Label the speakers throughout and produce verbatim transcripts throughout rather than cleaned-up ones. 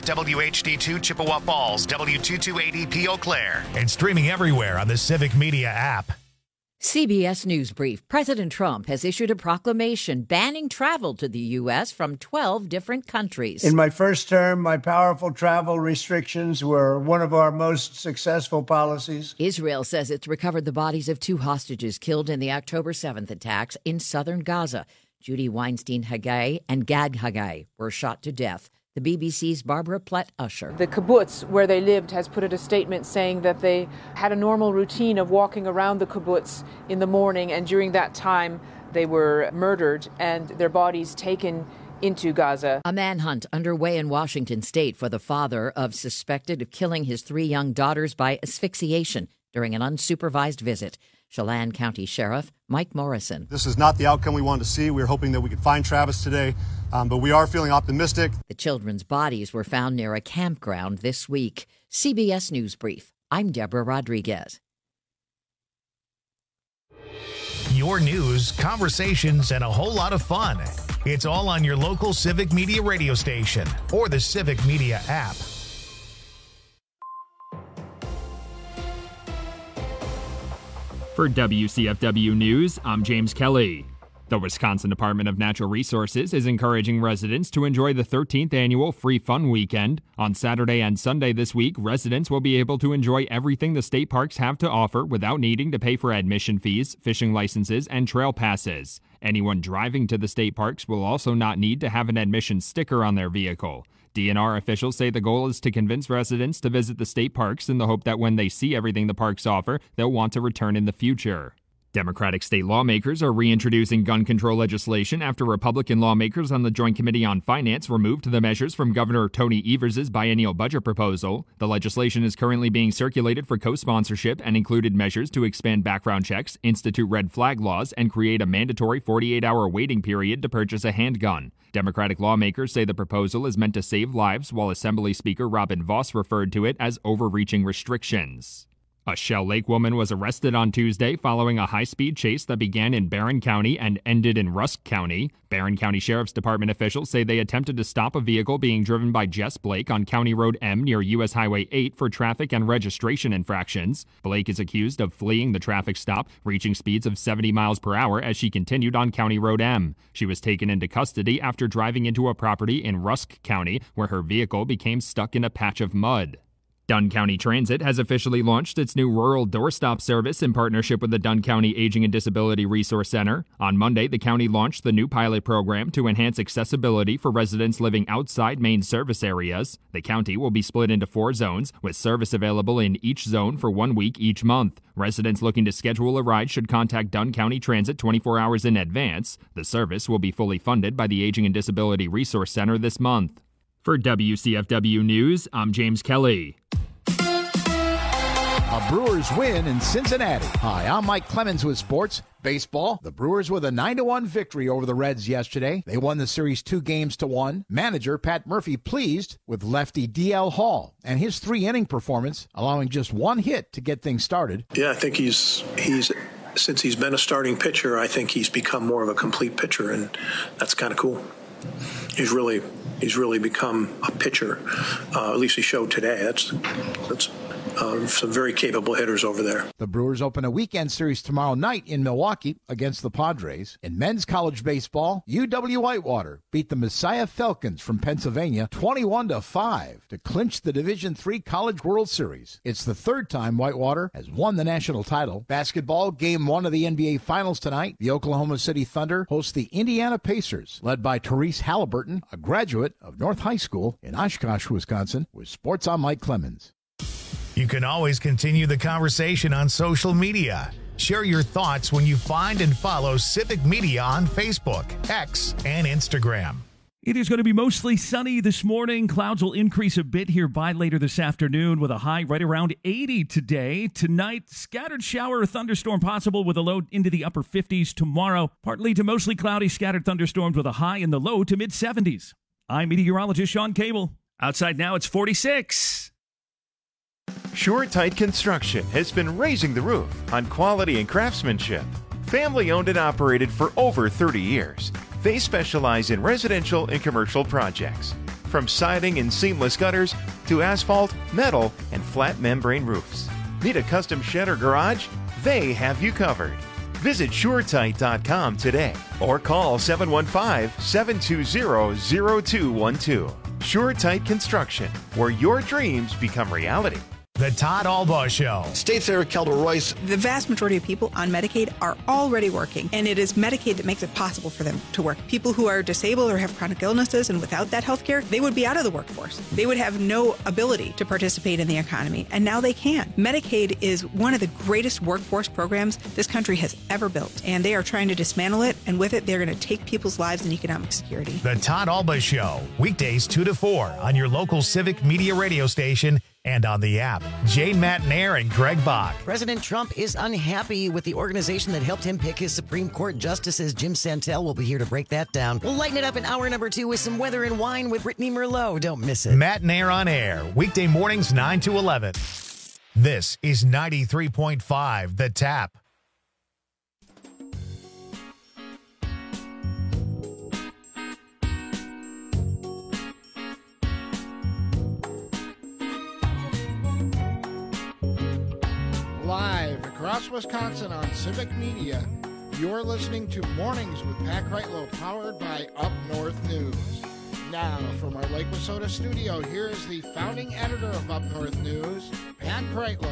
Speaker 1: W H D two Chippewa Falls, W two two eight zero P Eau Claire, and streaming everywhere on the Civic Media app.
Speaker 2: C B S News Brief. President Trump has issued a proclamation banning travel to the U S from twelve different countries.
Speaker 3: In my first term, my powerful travel restrictions were one of our most successful policies.
Speaker 2: Israel says it's recovered the bodies of two hostages killed in the October seventh attacks in southern Gaza. Judy Weinstein Haggai and Gad Haggai were shot to death. The B B C's Barbara Plett-Usher.
Speaker 4: The kibbutz where they lived has put out a statement saying that they had a normal routine of walking around the kibbutz in the morning, and during that time they were murdered and their bodies taken into Gaza.
Speaker 2: A manhunt underway in Washington state for the father of suspected of killing his three young daughters by asphyxiation during an unsupervised visit. Chelan County Sheriff Mike Morrison.
Speaker 5: This is not the outcome we wanted to see. We were hoping that we could find Travis today, um, but we are feeling optimistic.
Speaker 2: The children's bodies were found near a campground this week. C B S News Brief. I'm Deborah Rodriguez.
Speaker 1: Your news, conversations, and a whole lot of fun. It's all on your local Civic Media radio station or the Civic Media app.
Speaker 6: For W C F W News, I'm James Kelly. The Wisconsin Department of Natural Resources is encouraging residents to enjoy the thirteenth annual Free Fun Weekend. On Saturday and Sunday this week, residents will be able to enjoy everything the state parks have to offer without needing to pay for admission fees, fishing licenses, and trail passes. Anyone driving to the state parks will also not need to have an admission sticker on their vehicle. D N R officials say the goal is to convince residents to visit the state parks in the hope that when they see everything the parks offer, they'll want to return in the future. Democratic state lawmakers are reintroducing gun control legislation after Republican lawmakers on the Joint Committee on Finance removed the measures from Governor Tony Evers' biennial budget proposal. The legislation is currently being circulated for co-sponsorship and included measures to expand background checks, institute red flag laws, and create a mandatory forty-eight hour waiting period to purchase a handgun. Democratic lawmakers say the proposal is meant to save lives, while Assembly Speaker Robin Vos referred to it as overreaching restrictions. A Shell Lake woman was arrested on Tuesday following a high-speed chase that began in Barron County and ended in Rusk County. Barron County Sheriff's Department officials say they attempted to stop a vehicle being driven by Jess Blake on County Road M near U S Highway eight for traffic and registration infractions. Blake is accused of fleeing the traffic stop, reaching speeds of seventy miles per hour as she continued on County Road M. She was taken into custody after driving into a property in Rusk County where her vehicle became stuck in a patch of mud. Dunn County Transit has officially launched its new rural doorstop service in partnership with the Dunn County Aging and Disability Resource Center. On Monday, the county launched the new pilot program to enhance accessibility for residents living outside main service areas. The county will be split into four zones, with service available in each zone for one week each month. Residents looking to schedule a ride should contact Dunn County Transit twenty-four hours in advance. The service will be fully funded by the Aging and Disability Resource Center this month. For W C F W News, I'm James Kelly.
Speaker 7: A Brewers win in Cincinnati. Hi, I'm Mike Clemens with sports. Baseball, the Brewers with a nine to one victory over the Reds yesterday. They won the series two games to one. Manager Pat Murphy pleased with lefty D L Hall and his three-inning performance, allowing just one hit to get things started.
Speaker 8: Yeah, I think he's he's since he's been a starting pitcher, I think he's become more of a complete pitcher, and that's kind of cool. He's really he's really become a pitcher. Uh, at least he showed today. That's that's. Um, some very capable hitters over there.
Speaker 7: The Brewers open a weekend series tomorrow night in Milwaukee against the Padres. In men's college baseball, U W Whitewater beat the Messiah Falcons from Pennsylvania twenty-one to five to clinch the Division three College World Series. It's the third time Whitewater has won the national title. Basketball, game one of the N B A Finals tonight. The Oklahoma City Thunder host the Indiana Pacers, led by Therese Halliburton, a graduate of North High School in Oshkosh, Wisconsin. With sports, I'm Mike Clemens.
Speaker 1: You can always continue the conversation on social media. Share your thoughts when you find and follow Civic Media on Facebook, X, and Instagram.
Speaker 9: It is going to be mostly sunny this morning. Clouds will increase a bit here by later this afternoon with a high right around eighty today. Tonight, scattered shower or thunderstorm possible with a low into the upper fifties. Tomorrow, partly to mostly cloudy, scattered thunderstorms with a high in the low to mid seventies. I'm meteorologist Sean Cable. Outside now, it's forty-six.
Speaker 10: SureTight Construction has been raising the roof on quality and craftsmanship. Family owned and operated for over thirty years. They specialize in residential and commercial projects. From siding and seamless gutters to asphalt, metal, and flat membrane roofs. Need a custom shed or garage? They have you covered. Visit SureTight dot com today or call seven one five, seven two zero, zero two one two. SureTight Construction, where your dreams become reality.
Speaker 1: The Todd Albaugh Show.
Speaker 11: State Senator Kelda Royce.
Speaker 12: The vast majority of people on Medicaid are already working, and it is Medicaid that makes it possible for them to work. People who are disabled or have chronic illnesses, and without that health care, they would be out of the workforce. They would have no ability to participate in the economy, and now they can. Medicaid is one of the greatest workforce programs this country has ever built, and they are trying to dismantle it, and with it, they're going to take people's lives and economic security.
Speaker 1: The Todd Albaugh Show, weekdays two to four on your local Civic Media radio station and on the app. Jay Matnair and Greg Bach.
Speaker 13: President Trump is unhappy with the organization that helped him pick his Supreme Court justices. Jim Santel will be here to break that down. We'll lighten it up in hour number two with some weather and wine with Brittany Merlot. Don't miss it.
Speaker 1: Matnair on air, weekday mornings nine to eleven. This is ninety-three point five The Tap.
Speaker 7: Live across Wisconsin on Civic Media, you're listening to Mornings with Pat Kreitlow, powered by Up North News. Now, from our Lake Wissota studio, here is the founding editor of Up North News, Pat Kreitlow.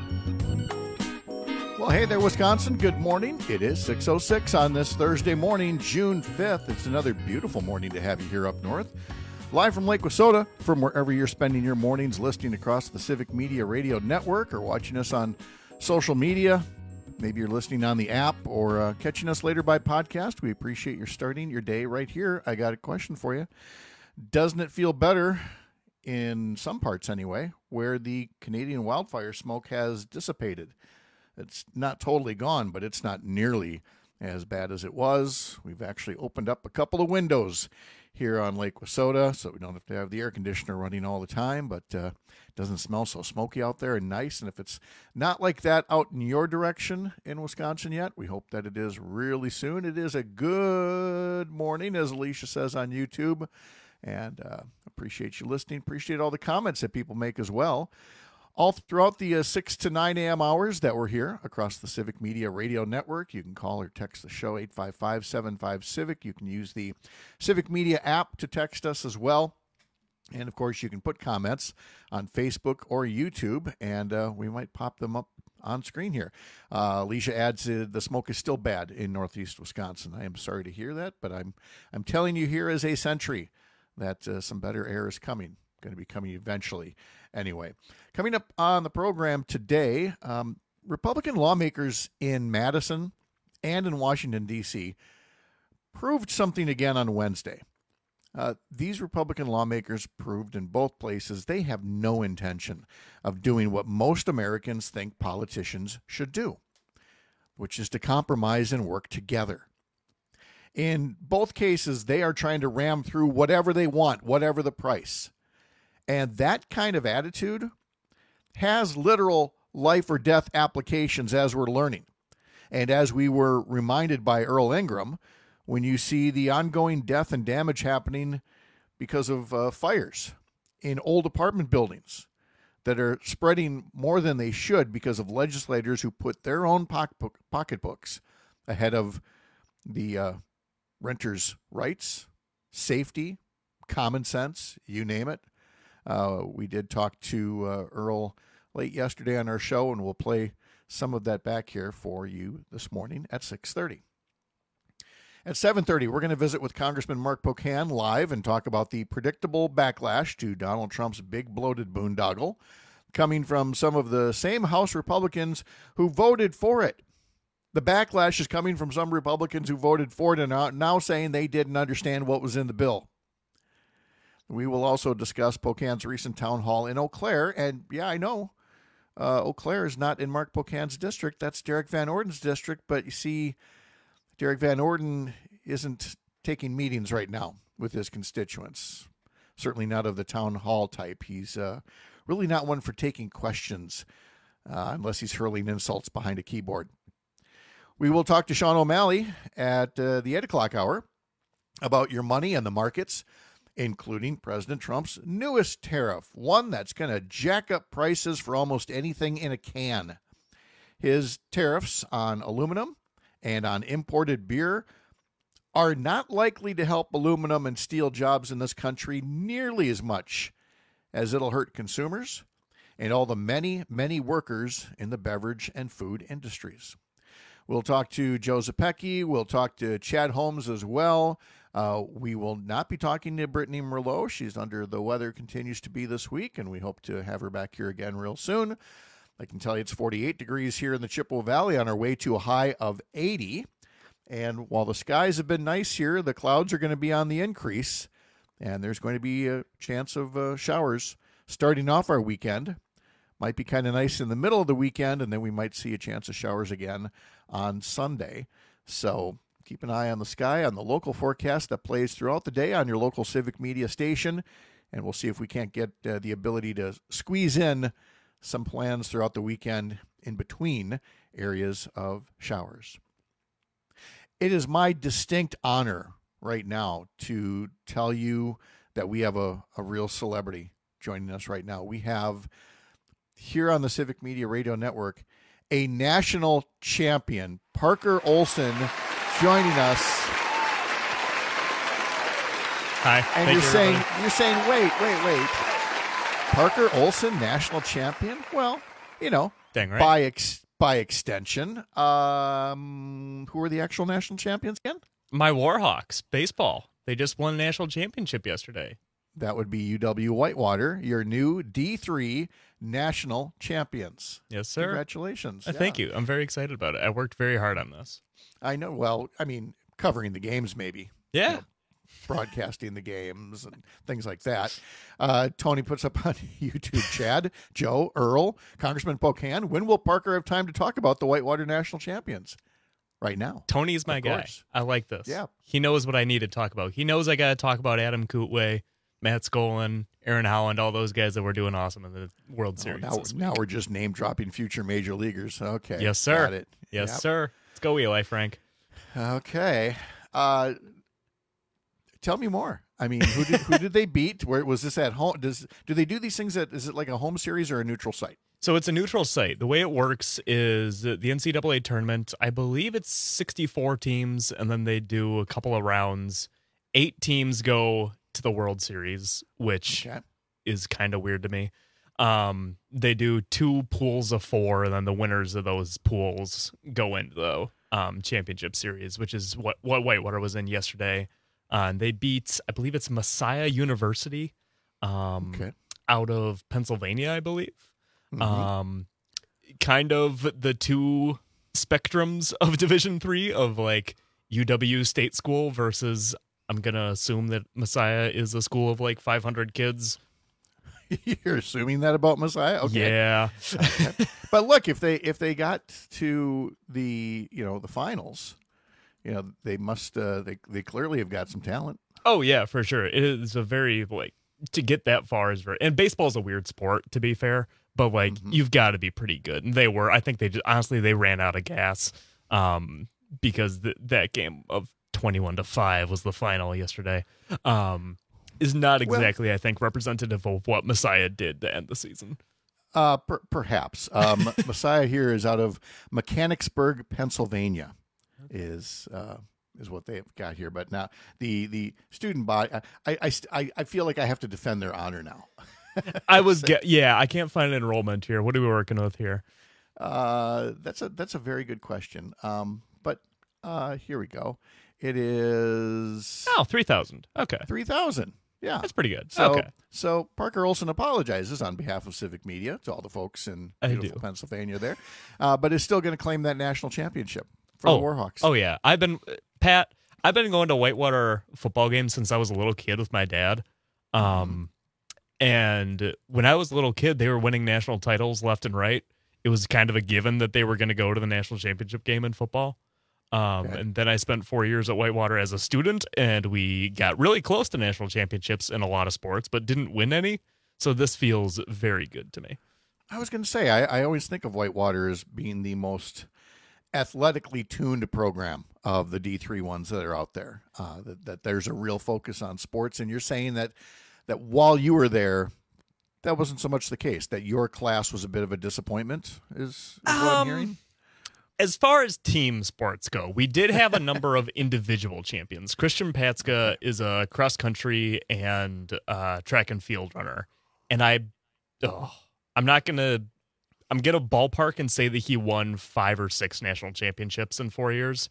Speaker 14: Well, hey there, Wisconsin. Good morning. It is six oh six on this Thursday morning, June fifth. It's another beautiful morning to have you here up north. Live from Lake Wissota, from wherever you're spending your mornings, listening across the Civic Media Radio Network or watching us on social media. Maybe you're listening on the app or uh, catching us later by podcast. We appreciate your starting your day right here. I got a question for you. Doesn't it feel better, in some parts anyway, where the Canadian wildfire smoke has dissipated? It's not totally gone, but it's not nearly as bad as it was. We've actually opened up a couple of windows here on Lake Wissota, so we don't have to have the air conditioner running all the time, but uh, it doesn't smell so smoky out there and nice. And if it's not like that out in your direction in Wisconsin yet, we hope that it is really soon. It is a good morning, as Alicia says on YouTube, and uh, appreciate you listening. Appreciate all the comments that people make as well. All throughout the uh, six to nine a.m. hours that we're here across the Civic Media Radio Network. You can call or text the show, eight five five, seven five, CIVIC. You can use the Civic Media app to text us as well. And, of course, you can put comments on Facebook or YouTube, and uh, we might pop them up on screen here. Uh, Alicia adds, uh, the smoke is still bad in northeast Wisconsin. I am sorry to hear that, but I'm, I'm telling you here as a sentry that uh, some better air is coming. Going to be coming eventually. Anyway, coming up on the program today, um, Republican lawmakers in Madison and in Washington, D C proved something again on Wednesday. Uh, these Republican lawmakers proved in both places they have no intention of doing what most Americans think politicians should do, which is to compromise and work together. In both cases, they are trying to ram through whatever they want, whatever the price. And that kind of attitude has literal life or death applications, as we're learning. And as we were reminded by Earl Ingram, when you see the ongoing death and damage happening because of uh, fires in old apartment buildings that are spreading more than they should because of legislators who put their own pocketbook, pocketbooks ahead of the uh, renters' rights, safety, common sense, you name it. Uh, we did talk to uh, Earl late yesterday on our show, and we'll play some of that back here for you this morning at six thirty. At seven thirty, we're going to visit with Congressman Mark Pocan live and talk about the predictable backlash to Donald Trump's big bloated boondoggle coming from some of the same House Republicans who voted for it. The backlash is coming from some Republicans who voted for it and are now saying they didn't understand what was in the bill. We will also discuss Pocan's recent town hall in Eau Claire. And, yeah, I know uh, Eau Claire is not in Mark Pocan's district. That's Derek Van Orden's district. But, you see, Derek Van Orden isn't taking meetings right now with his constituents. Certainly not of the town hall type. He's uh, really not one for taking questions uh, unless he's hurling insults behind a keyboard. We will talk to Sean O'Malley at uh, the eight o'clock hour about your money and the markets. including President Trump's newest tariff, one that's going to jack up prices for almost anything in a can. His tariffs on aluminum and on imported beer are not likely to help aluminum and steel jobs in this country nearly as much as it'll hurt consumers and all the many, many workers in the beverage and food industries. We'll talk to Joe Zepecki. We'll talk to Chad Holmes as well. Uh, we will not be talking to Brittany Merlot. She's under the weather, continues to be this week, and we hope to have her back here again real soon. I can tell you it's forty-eight degrees here in the Chippewa Valley on our way to a high of eighty. And while the skies have been nice here, the clouds are going to be on the increase, and there's going to be a chance of uh, showers starting off our weekend. Might be kind of nice in the middle of the weekend, and then we might see a chance of showers again on Sunday. So keep an eye on the sky, on the local forecast that plays throughout the day on your local Civic Media station, and we'll see if we can't get uh, the ability to squeeze in some plans throughout the weekend in between areas of showers. It is my distinct honor right now to tell you that we have a, a real celebrity joining us right now. We have here on the Civic Media Radio Network a national champion, Parker Olson, joining us.
Speaker 11: Hi.
Speaker 14: And
Speaker 11: Thank
Speaker 14: you're
Speaker 11: you,
Speaker 14: saying
Speaker 11: everybody.
Speaker 14: you're saying wait, wait, wait. Parker Olson, national champion? Well, you know,
Speaker 11: Dang right.
Speaker 14: by ex- by extension, um, who are the actual national champions again?
Speaker 11: My Warhawks, baseball. They just won a national championship yesterday.
Speaker 14: That would be U W Whitewater, your new D three national champions.
Speaker 11: Yes, sir.
Speaker 14: Congratulations.
Speaker 11: Uh,
Speaker 14: Yeah.
Speaker 11: Thank you. I'm very excited about it. I worked very hard on this.
Speaker 14: I know. Well, I mean, covering the games maybe.
Speaker 11: Yeah.
Speaker 14: You know, broadcasting the games and things like that. Uh, Tony puts up on YouTube, Chad, Joe, Earl, Congressman Pocan. When will Parker have time to talk about the Whitewater national champions? Right now.
Speaker 11: Tony's my
Speaker 14: Of
Speaker 11: guy.
Speaker 14: course.
Speaker 11: I like this.
Speaker 14: Yeah.
Speaker 11: He knows what I need to talk about. He knows I got to talk about Adam Kootway, Matt Skolin, Aaron Holland, all those guys that were doing awesome in the World
Speaker 14: Oh,
Speaker 11: Series.
Speaker 14: now,
Speaker 11: this week.
Speaker 14: now we're just name dropping future major leaguers. Okay.
Speaker 11: Yes, sir.
Speaker 14: Got it.
Speaker 11: Yes,
Speaker 14: Yep.
Speaker 11: sir. Let's go, Eli Frank.
Speaker 14: Okay. Uh, tell me more. I mean, who did who did they beat? Where was this at home? Does do they do these things at? Is it like a home series or a neutral site?
Speaker 11: So it's a neutral site. The way it works is the N C double A tournament, I believe it's sixty-four teams, and then they do a couple of rounds. Eight teams go to the World Series, which
Speaker 14: Okay.
Speaker 11: is kind of weird to me. Um, they do two pools of four, and then the winners of those pools go into the um, championship series, which is what, what Whitewater was in yesterday. Uh, and they beat, I believe it's Messiah University um,
Speaker 14: Okay.
Speaker 11: out of Pennsylvania, I believe.
Speaker 14: Mhm.
Speaker 11: Um, kind of the two spectrums of Division Three of like U W State School versus, I'm gonna assume that Messiah is a school of like five hundred kids.
Speaker 14: You're assuming that about Messiah? Okay.
Speaker 11: Yeah.
Speaker 14: Okay. But look, if they if they got to the you know the finals, you know they must uh, they they clearly have got some talent.
Speaker 11: Oh yeah, for sure. It is a very like to get that far is very, and baseball's a weird sport to be fair, but like
Speaker 14: Mm-hmm.
Speaker 11: you've got to be pretty good. And they were. I think they just honestly they ran out of gas um, because th- that game of twenty-one to five was the final yesterday. Um, is not exactly I think representative of what Messiah did to end the season.
Speaker 14: Uh, per- perhaps um, Messiah here is out of Mechanicsburg, Pennsylvania, is uh, is what they've got here. But now the the student body, I I, I I feel like I have to defend their honor now.
Speaker 11: I was get, yeah. I can't find an enrollment here. What are we working with here?
Speaker 14: Uh, that's a that's a very good question. Um, but uh, here we go. It is
Speaker 11: Oh, three thousand. Okay,
Speaker 14: three thousand. Yeah,
Speaker 11: that's pretty good.
Speaker 14: So,
Speaker 11: okay.
Speaker 14: so Parker Olson apologizes on behalf of Civic Media to all the folks in
Speaker 11: I
Speaker 14: beautiful
Speaker 11: do.
Speaker 14: Pennsylvania there, uh, but is still going to claim that national championship for
Speaker 11: oh,
Speaker 14: the Warhawks.
Speaker 11: Oh yeah, I've been Pat. I've been going to Whitewater football games since I was a little kid with my dad. Um, and when I was a little kid, they were winning national titles left and right. It was kind of a given that they were going to go to the national championship game in football. Um,
Speaker 14: Okay.
Speaker 11: And then I spent four years at Whitewater as a student, and we got really close to national championships in a lot of sports, but didn't win any. So this feels very good to me.
Speaker 14: I was going to say, I, I always think of Whitewater as being the most athletically tuned program of the D three ones that are out there. Uh, that, that there's a real focus on sports, and you're saying that that while you were there, that wasn't so much the case. That your class was a bit of a disappointment. Is, is what
Speaker 11: Um,
Speaker 14: I'm hearing.
Speaker 11: As far as team sports go, we did have a number of individual champions. Christian Patska is a cross country and uh, track and field runner, and I, oh, I'm not gonna, I'm gonna ballpark and say that he won five or six national championships in four years.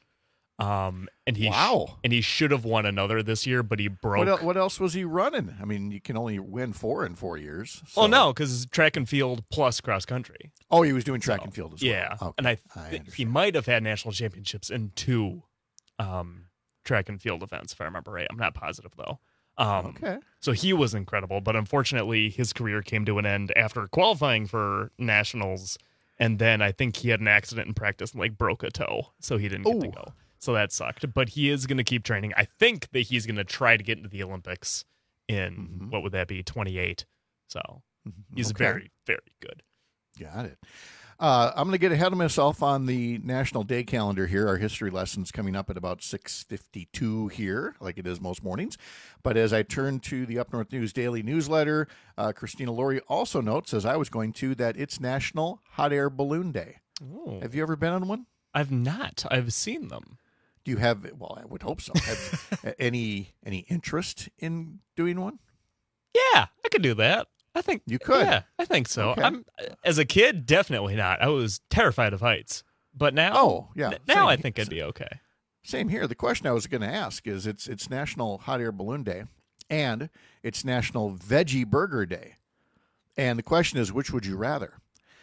Speaker 11: Um, and he
Speaker 14: Wow.
Speaker 11: and he should have won another this year, but he broke.
Speaker 14: What, el- what else was he running? I mean, you can only win four in four years.
Speaker 11: Oh no, because track and field plus cross country.
Speaker 14: Oh, he was doing track
Speaker 11: So,
Speaker 14: and field as well.
Speaker 11: Yeah,
Speaker 14: Okay.
Speaker 11: and I,
Speaker 14: I
Speaker 11: think he might have had national championships in two um, track and field events, if I remember right. I'm not positive though. Um,
Speaker 14: Okay.
Speaker 11: So he was incredible, but unfortunately, his career came to an end after qualifying for nationals, and then I think he had an accident in practice and like broke a toe, so he didn't get to
Speaker 14: Ooh.
Speaker 11: go. So that sucked. But he is going to keep training. I think that he's going to try to get into the Olympics in
Speaker 14: Mm-hmm.
Speaker 11: what would that be, twenty-eight. So he's
Speaker 14: Okay.
Speaker 11: very, very good.
Speaker 14: Got it. Uh, I'm going to get ahead of myself on the National Day calendar here. Our history lesson's coming up at about six fifty-two here, like it is most mornings. But as I turn to the Up North News Daily newsletter, uh, Christina Laurie also notes, as I was going to, that it's National Hot Air Balloon Day.
Speaker 11: Oh.
Speaker 14: Have you ever been on one?
Speaker 11: I've not. I've seen them.
Speaker 14: Do you have, well, I would hope so. Have any any interest in doing one?
Speaker 11: Yeah, I could do that. I think
Speaker 14: You could.
Speaker 11: Yeah, I think so.
Speaker 14: Okay.
Speaker 11: I'm as a kid, definitely not. I was terrified of heights, but now,
Speaker 14: Oh, yeah,
Speaker 11: n- now I
Speaker 14: same.
Speaker 11: think I'd be okay.
Speaker 14: Same here. The question I was going to ask is it's it's National Hot Air Balloon Day and it's National Veggie Burger Day. And the question is, which would you rather?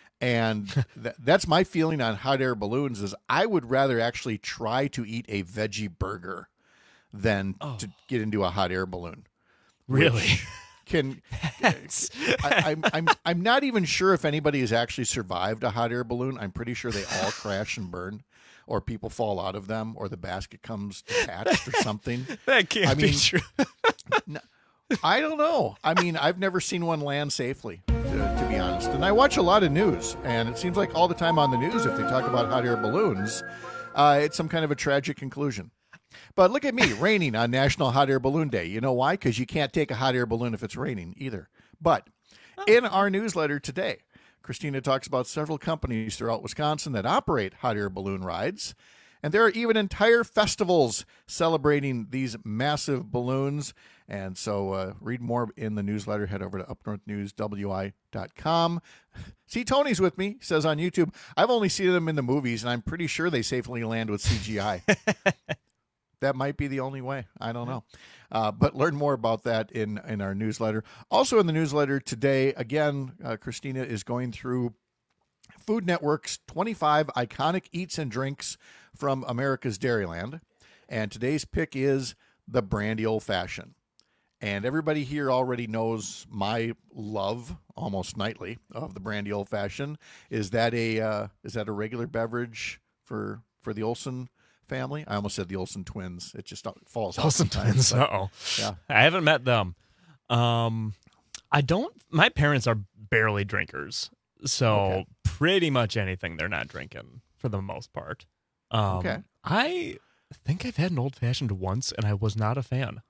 Speaker 14: And th- that's my feeling on hot air balloons is I would rather actually try to eat a veggie burger than to get into a hot air balloon.
Speaker 11: Really?
Speaker 14: Which Can I, I'm I'm I'm not even sure if anybody has actually survived a hot air balloon. I'm pretty sure they all crash and burn, or people fall out of them, or the basket comes detached or something.
Speaker 11: That can't
Speaker 14: I
Speaker 11: be
Speaker 14: mean,
Speaker 11: true.
Speaker 14: no, I don't know. I mean, I've never seen one land safely, to, to be honest. And I watch a lot of news, and it seems like all the time on the news, if they talk about hot air balloons, uh, it's some kind of a tragic conclusion. But look at me, raining on National Hot Air Balloon Day. You know why? Because you can't take a hot air balloon if it's raining either. But in our newsletter today, Christina talks about several companies throughout Wisconsin that operate hot air balloon rides. And there are even entire festivals celebrating these massive balloons. And so uh, read more in the newsletter. Head over to up north news w i dot com. See, Tony's with me, says on YouTube. I've only seen them in the movies, and I'm pretty sure they safely land with C G I. That might be the only way. I don't know. Uh, but learn more about that in, in our newsletter. Also in the newsletter today, again, uh, Christina is going through Food Network's twenty-five iconic eats and drinks from America's Dairyland. And today's pick is the Brandy Old Fashioned. And everybody here already knows my love, almost nightly, of the Brandy Old Fashioned. Is that a uh, is that a regular beverage for for the Olsen family? I almost said the Olsen twins. It just falls off
Speaker 11: Olsen
Speaker 14: sometimes,
Speaker 11: twins.
Speaker 14: but-
Speaker 11: Uh-oh.
Speaker 14: Yeah.
Speaker 11: I haven't met them. Um, I don't. My parents are barely drinkers, so
Speaker 14: Okay.
Speaker 11: pretty much anything they're not drinking for the most part. Um,
Speaker 14: Okay.
Speaker 11: I think I've had an old fashioned once, and I was not a fan.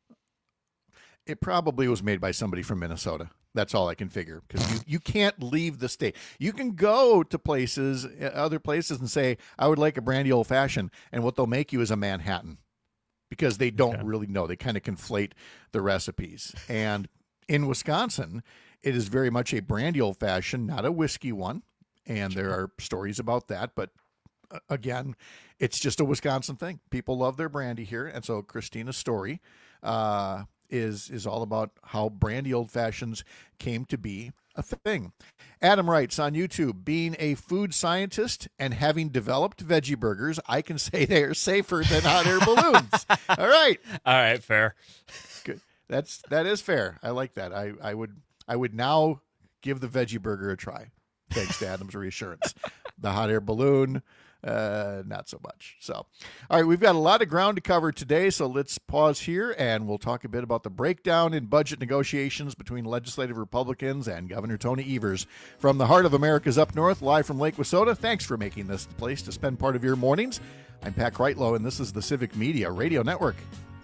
Speaker 14: It probably was made by somebody from Minnesota. That's all I can figure, because you, you can't leave the state. You can go to places, uh, other places, and say, I would like a brandy old fashioned, and what they'll make you is a Manhattan, because they don't
Speaker 11: Okay.
Speaker 14: really know. They kind of conflate the recipes. And in Wisconsin, it is very much a brandy old fashioned, not a whiskey one. And there are stories about that, but uh, again, it's just a Wisconsin thing. People love their brandy here, and so Christina's story uh, is is all about how brandy old fashions came to be a thing. Adam writes on YouTube, being a food scientist and having developed veggie burgers, I can say they are safer than hot air balloons. All right,
Speaker 11: All right, fair.
Speaker 14: good. That's that is fair. I like that. I I would I would now give the veggie burger a try. Thanks to Adam's reassurance. The hot air balloon, Uh, not so much. So, all right, we've got a lot of ground to cover today, so let's pause here, and we'll talk a bit about the breakdown in budget negotiations between legislative Republicans and Governor Tony Evers. From the heart of America's up north, live from Lake Wissota, thanks for making this the place to spend part of your mornings. I'm Pat Kreitlow, and this is the Civic Media Radio Network.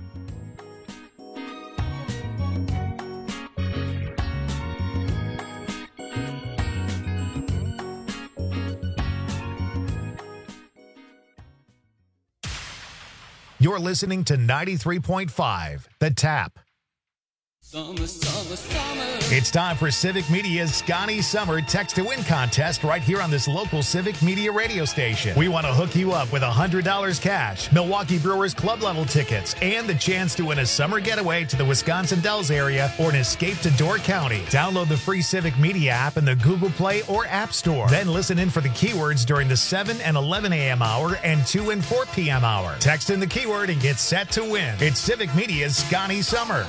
Speaker 1: You're listening to ninety-three point five, The Tap.
Speaker 15: Summer, summer, summer.
Speaker 1: It's time for Civic Media's Scotty Summer Text to Win contest right here on this local Civic Media radio station. We want to hook you up with one hundred dollars cash, Milwaukee Brewers club level tickets, and the chance to win a summer getaway to the Wisconsin Dells area or an escape to Door County. Download the free Civic Media app in the Google Play or App Store. Then listen in for the keywords during the seven and eleven a.m. hour and two and four p.m. hour. Text in the keyword and get set to win. It's Civic Media's Scotty Summer.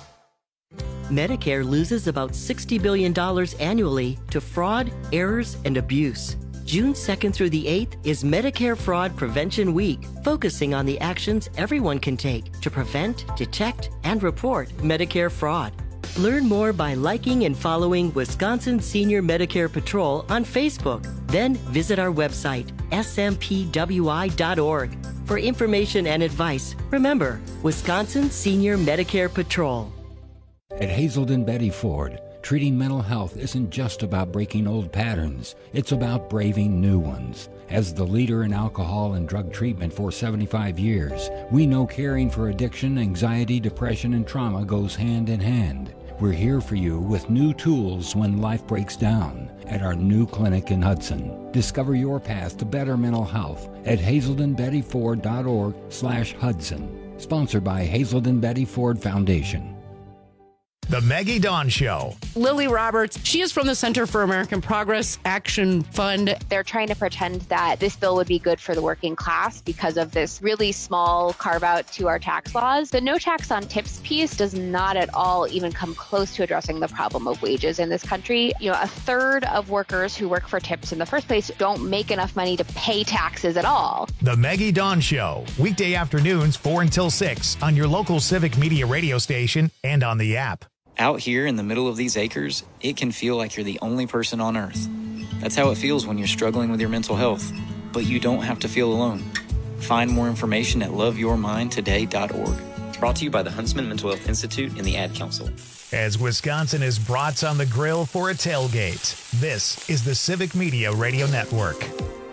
Speaker 16: Medicare loses about sixty billion dollars annually to fraud, errors, and abuse. June second through the eighth is Medicare Fraud Prevention Week, focusing on the actions everyone can take to prevent, detect, and report Medicare fraud. Learn more by liking and following Wisconsin Senior Medicare Patrol on Facebook. Then visit our website, S M P W I dot org. For information and advice, remember, Wisconsin Senior Medicare Patrol.
Speaker 17: At Hazelden Betty Ford, treating mental health isn't just about breaking old patterns. It's about braving new ones. As the leader in alcohol and drug treatment for seventy-five years, we know caring for addiction, anxiety, depression, and trauma goes hand in hand. We're here for you with new tools when life breaks down at our new clinic in Hudson. Discover your path to better mental health at hazelden betty ford dot org slash Hudson. Sponsored by Hazelden Betty Ford Foundation.
Speaker 1: The Maggie Dawn Show.
Speaker 18: Lily Roberts, she is from the Center for American Progress Action Fund.
Speaker 19: They're trying to pretend that this bill would be good for the working class because of this really small carve out to our tax laws. The no tax on tips piece does not at all even come close to addressing the problem of wages in this country. You know, a third of workers who work for tips in the first place don't make enough money to pay taxes at all.
Speaker 1: The Maggie Dawn Show, weekday afternoons four until six on your local Civic Media radio station and on the app.
Speaker 20: Out here in the middle of these acres, it can feel like you're the only person on earth. That's how it feels when you're struggling with your mental health. But you don't have to feel alone. Find more information at love your mind today dot org. Brought to you by the Huntsman Mental Health Institute and the Ad Council.
Speaker 1: As Wisconsin is brats on the grill for a tailgate, this is the Civic Media Radio Network.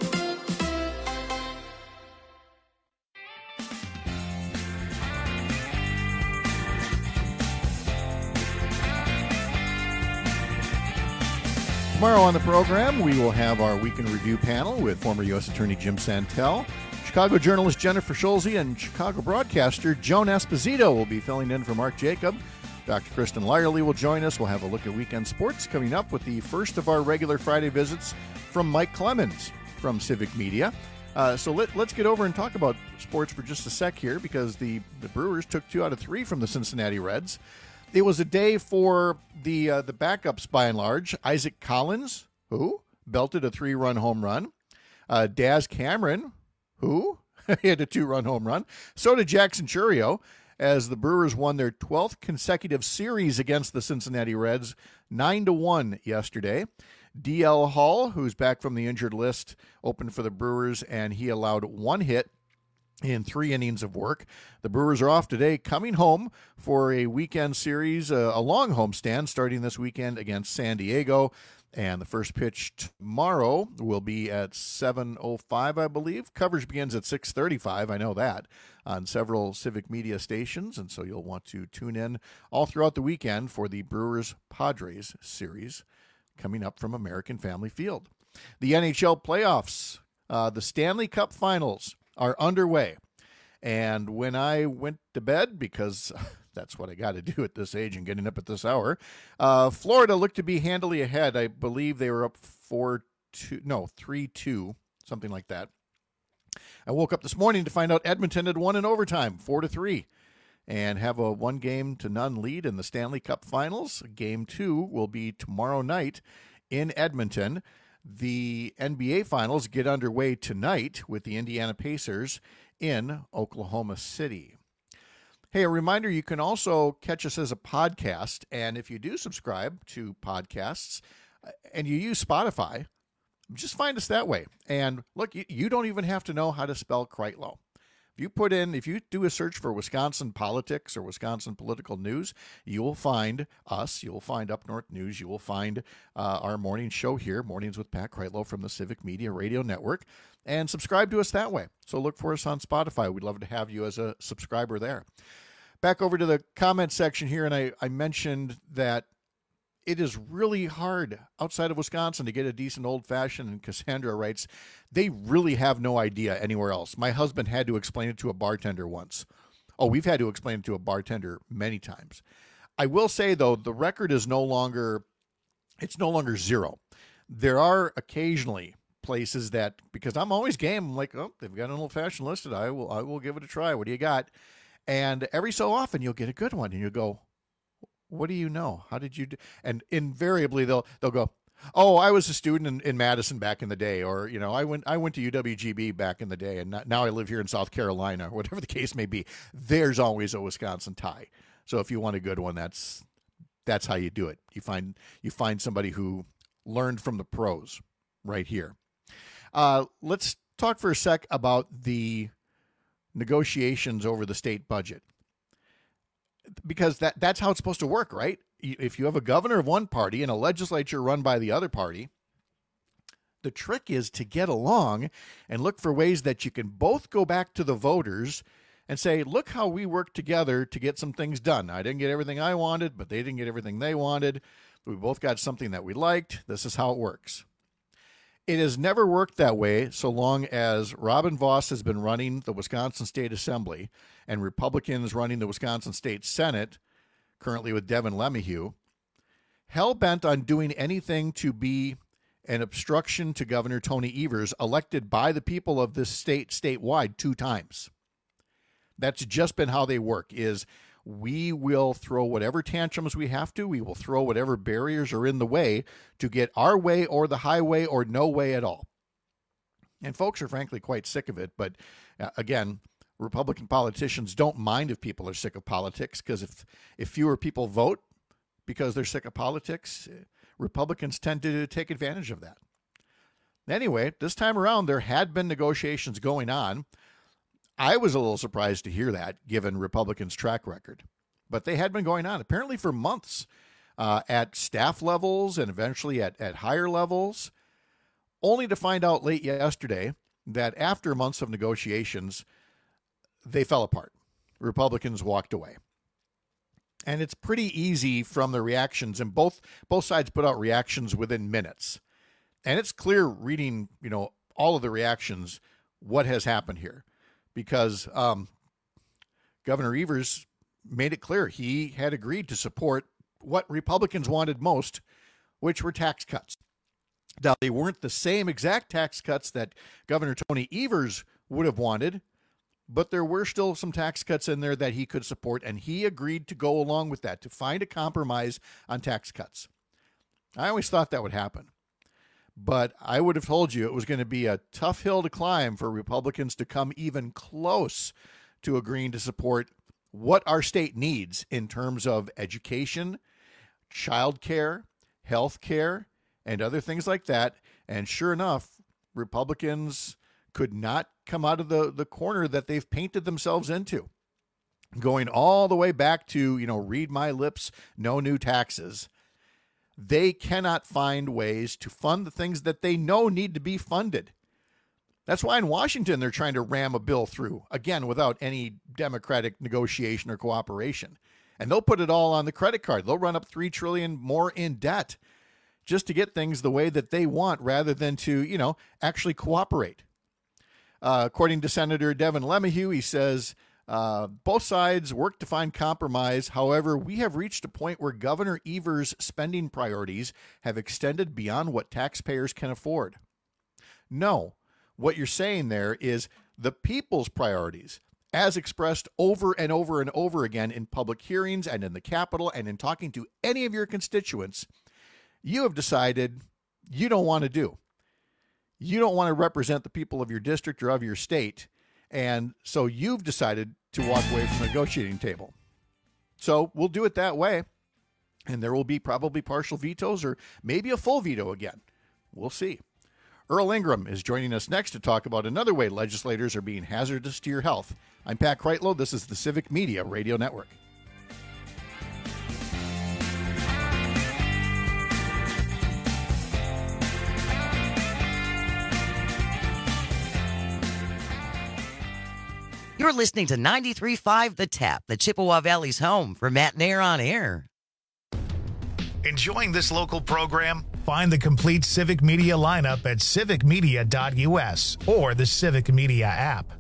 Speaker 14: Tomorrow on the program, we will have our Weekend Review panel with former U S Attorney Jim Santel, Chicago journalist Jennifer Schulze, and Chicago broadcaster Joan Esposito will be filling in for Mark Jacob. Doctor Kristen Lyerly will join us. We'll have a look at weekend sports coming up with the first of our regular Friday visits from Mike Clemens from Civic Media. Uh, so let, let's get over and talk about sports for just a sec here, because the, the Brewers took two out of three from the Cincinnati Reds. It was a day for the uh, the backups by and large. Isaac Collins, who belted a three-run home run. Uh, Daz Cameron, who hit a two-run home run. So did Jackson Chourio, as the Brewers won their twelfth consecutive series against the Cincinnati Reds, nine to one yesterday. D L Hall, who's back from the injured list, opened for the Brewers, and he allowed one hit in three innings of work. The Brewers are off today, coming home for a weekend series, uh, a long homestand starting this weekend against San Diego. And the first pitch tomorrow will be at seven oh five, I believe. Coverage begins at six thirty-five, I know that, on several Civic Media stations. And so you'll want to tune in all throughout the weekend for the Brewers-Padres series coming up from American Family Field. The N H L playoffs, uh, the Stanley Cup Finals, are underway. And when I went to bed, because that's what I got to do at this age and getting up at this hour, uh, Florida looked to be handily ahead. I believe they were up four two, no, three two, something like that. I woke up this morning to find out Edmonton had won in overtime, four to three, and have a one game to none lead in the Stanley Cup Finals. Game two will be tomorrow night in Edmonton. The N B A Finals get underway tonight with the Indiana Pacers in Oklahoma City. Hey, a reminder, you can also catch us as a podcast, and if you do subscribe to podcasts and you use Spotify, just find us that way. And look, you, you don't even have to know how to spell Kreitlow. If you put in, if you do a search for Wisconsin politics or Wisconsin political news, you will find us, you will find Up North News, you will find uh, our morning show here, Mornings with Pat Kreitlow from the Civic Media Radio Network, and subscribe to us that way. So look for us on Spotify. We'd love to have you as a subscriber there. Back over to the comment section here, and I, I mentioned that it is really hard outside of Wisconsin to get a decent old-fashioned, and Cassandra writes, they really have no idea anywhere else. My husband had to explain it to a bartender once. Oh, we've had to explain it to a bartender many times. I will say, though, the record is no longer, it's no longer zero. There are occasionally places that, because I'm always game, I'm like, oh, they've got an old-fashioned listed. I will, I will give it a try. What do you got? And every so often you'll get a good one, and you go, what do you know? How did you do? And invariably they'll they'll go, oh, I was a student in, in Madison back in the day, or you know, I went I went to U W G B back in the day, and now I live here in South Carolina, or whatever the case may be. There's always a Wisconsin tie. So if you want a good one, that's that's how you do it. You find you find somebody who learned from the pros right here. Uh, let's talk for a sec about the negotiations over the state budget. Because that, that's how it's supposed to work, right? If you have a governor of one party and a legislature run by the other party, the trick is to get along and look for ways that you can both go back to the voters and say, look how we worked together to get some things done. I didn't get everything I wanted, but they didn't get everything they wanted. We both got something that we liked. This is how it works. It has never worked that way so long as Robin Vos has been running the Wisconsin State Assembly and Republicans running the Wisconsin State Senate, currently with Devin LeMahieu, hell-bent on doing anything to be an obstruction to Governor Tony Evers, elected by the people of this state statewide two times. That's just been how they work, is we will throw whatever tantrums we have to. We will throw whatever barriers are in the way to get our way or the highway or no way at all. And folks are frankly quite sick of it. But uh, again, Republican politicians don't mind if people are sick of politics, because if, if fewer people vote because they're sick of politics, Republicans tend to take advantage of that. Anyway, this time around, there had been negotiations going on. I was a little surprised to hear that, given Republicans' track record. But they had been going on, apparently for months, uh, at staff levels and eventually at, at higher levels, only to find out late yesterday that after months of negotiations, they fell apart. Republicans walked away. And it's pretty easy from the reactions, and both both sides put out reactions within minutes. And it's clear reading, you know, all of the reactions, what has happened here. Because um, Governor Evers made it clear he had agreed to support what Republicans wanted most, which were tax cuts. Now, they weren't the same exact tax cuts that Governor Tony Evers would have wanted, but there were still some tax cuts in there that he could support, and he agreed to go along with that, to find a compromise on tax cuts. I always thought that would happen. But I would have told you it was going to be a tough hill to climb for Republicans to come even close to agreeing to support what our state needs in terms of education, child care, health care, and other things like that. And sure enough, Republicans could not come out of the, the corner that they've painted themselves into. Going all the way back to, you know, read my lips, no new taxes. They cannot find ways to fund the things that they know need to be funded. That's why in Washington they're trying to ram a bill through, again, without any Democratic negotiation or cooperation. And they'll put it all on the credit card. They'll run up three trillion dollars more in debt just to get things the way that they want rather than to, you know, actually cooperate. Uh, according to Senator Devin LeMahieu, he says, Uh, both sides work to find compromise. However, we have reached a point where Governor Evers' spending priorities have extended beyond what taxpayers can afford. No, what you're saying there is the people's priorities, as expressed over and over and over again in public hearings and in the Capitol and in talking to any of your constituents, you have decided you don't want to do. you don't want to represent the people of your district or of your state. And so you've decided to walk away from the negotiating table. So we'll do it that way. And there will be probably partial vetoes or maybe a full veto again. We'll see. Earl Ingram is joining us next to talk about another way legislators are being hazardous to your health. I'm Pat Kreitlow. This is the Civic Media Radio Network.
Speaker 13: You're listening to ninety-three point five The Tap, the Chippewa Valley's home for Matt Nair on air.
Speaker 1: Enjoying this local program? Find the complete Civic Media lineup at civic media dot u s or the Civic Media app.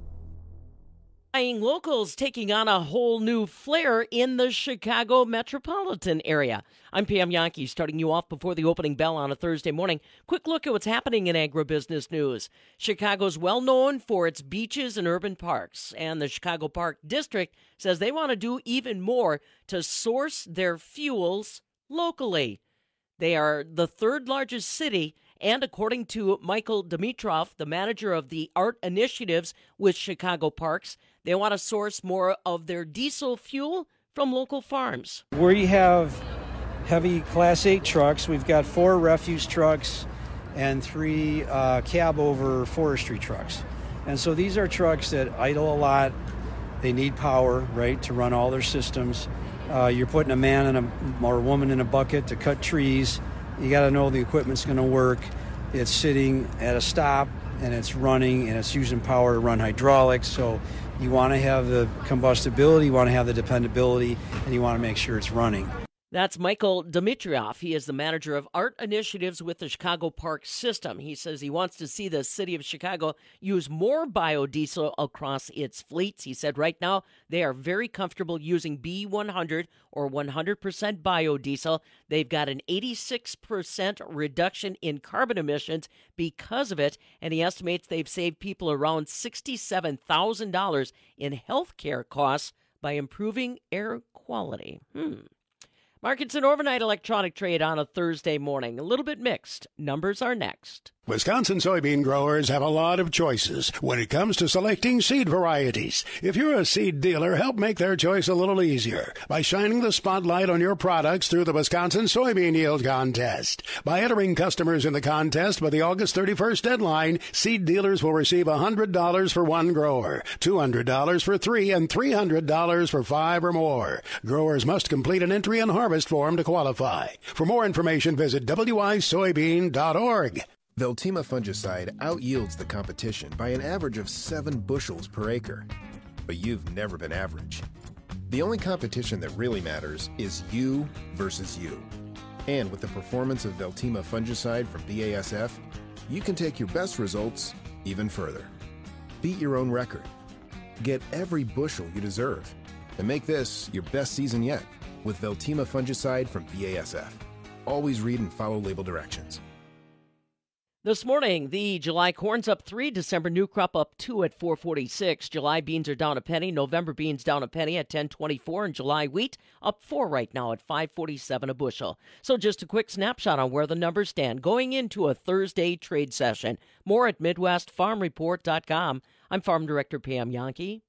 Speaker 21: Buying locals taking on a whole new flair in the Chicago metropolitan area. I'm Pam Yankee, starting you off before the opening bell on a Thursday morning. Quick look at what's happening in agribusiness news. Chicago's well known for its beaches and urban parks, and the Chicago Park District says they want to do even more to source their fuels locally. They are the third largest city, and according to Michael Dimitrov, the manager of the art initiatives with Chicago Parks, they want to source more of their diesel fuel from local farms.
Speaker 22: We have heavy Class eight trucks. We've got four refuse trucks and three uh, cab-over forestry trucks. And so these are trucks that idle a lot. They need power, right, to run all their systems. Uh, you're putting a man in a, or a woman in a bucket to cut trees. You got to know the equipment's going to work. It's sitting at a stop, and it's running, and it's using power to run hydraulics. So you want to have the combustibility, you want to have the dependability, and you want to make sure it's running.
Speaker 21: That's Michael Dimitrov. He is the manager of art initiatives with the Chicago Park System. He says he wants to see the city of Chicago use more biodiesel across its fleets. He said right now they are very comfortable using B one hundred or one hundred percent biodiesel. They've got an eighty-six percent reduction in carbon emissions because of it, and he estimates they've saved people around sixty-seven thousand dollars in health care costs by improving air quality. Hmm. Markets and overnight electronic trade on a Thursday morning. A little bit mixed. Numbers are next.
Speaker 23: Wisconsin soybean growers have a lot of choices when it comes to selecting seed varieties. If you're a seed dealer, help make their choice a little easier by shining the spotlight on your products through the Wisconsin Soybean Yield Contest. By entering customers in the contest by the August thirty-first deadline, seed dealers will receive one hundred dollars for one grower, two hundred dollars for three, and three hundred dollars for five or more. Growers must complete an entry and harvest form to qualify. For more information, visit w i soybean dot org.
Speaker 24: Veltima fungicide outyields the competition by an average of seven bushels per acre. But you've never been average. The only competition that really matters is you versus you. And with the performance of Veltima fungicide from B A S F, you can take your best results even further. Beat your own record. Get every bushel you deserve. And make this your best season yet with Veltima fungicide from B A S F. Always read and follow label directions.
Speaker 21: This morning, the July corn's up three, December new crop up two at four forty-six. July beans are down a penny, November beans down a penny at ten twenty-four, and July wheat up four right now at five forty-seven a bushel. So just a quick snapshot on where the numbers stand going into a Thursday trade session. More at midwest farm report dot com. I'm Farm Director Pam Yankee.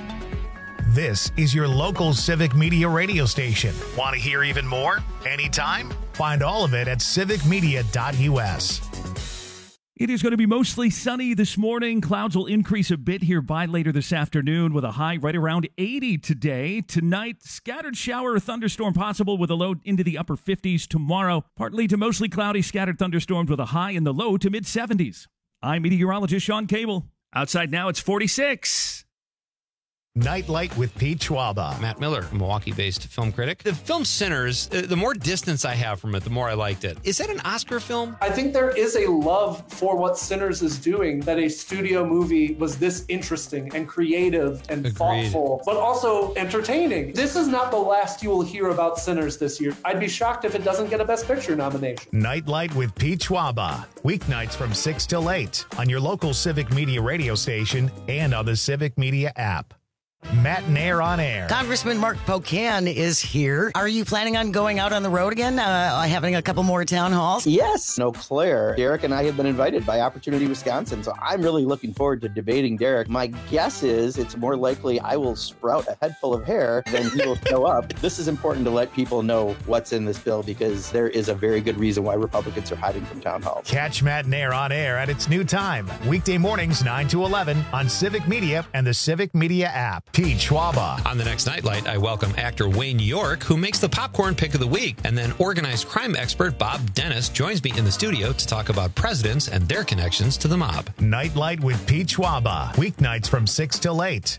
Speaker 1: This is your local Civic Media radio station. Want to hear even more? Anytime? Find all of it at civic media dot u s.
Speaker 9: It is going to be mostly sunny this morning. Clouds will increase a bit here by later this afternoon with a high right around eighty today. Tonight, scattered shower or thunderstorm possible with a low into the upper fifties. Tomorrow, partly to mostly cloudy, scattered thunderstorms with a high in the low to mid seventies. I'm meteorologist Sean Cable. Outside now, it's forty-six.
Speaker 1: Nightlight with Pete Schwaba.
Speaker 25: Matt Miller, a Milwaukee-based film critic. The film Sinners, uh, the more distance I have from it, the more I liked it. Is that an Oscar film?
Speaker 26: I think there is a love for what Sinners is doing, that a studio movie was this interesting and creative and Agreed. thoughtful, but also entertaining. This is not the last you will hear about Sinners this year. I'd be shocked if it doesn't get a Best Picture nomination.
Speaker 1: Nightlight with Pete Schwaba. Weeknights from six till eight on your local Civic Media radio station and on the Civic Media app. Matt and Air on Air.
Speaker 13: Congressman Mark Pocan is here. Are you planning on going out on the road again, uh, having a couple more town halls?
Speaker 2: Yes. No, Claire. Derek and I have been invited by Opportunity Wisconsin, so I'm really looking forward to debating Derek. My guess is it's more likely I will sprout a head full of hair than he will show up. This is important to let people know what's in this bill because there is a very good reason why Republicans are hiding from town halls.
Speaker 1: Catch Matt and Air on Air at its new time, weekday mornings nine to eleven on Civic Media and the Civic Media app. Pete Schwaba.
Speaker 25: On the next Nightlight, I welcome actor Wayne York, who makes the popcorn pick of the week. And then organized crime expert Bob Dennis joins me in the studio to talk about presidents and their connections to the mob.
Speaker 1: Nightlight with Pete Schwaba. Weeknights from six till eight.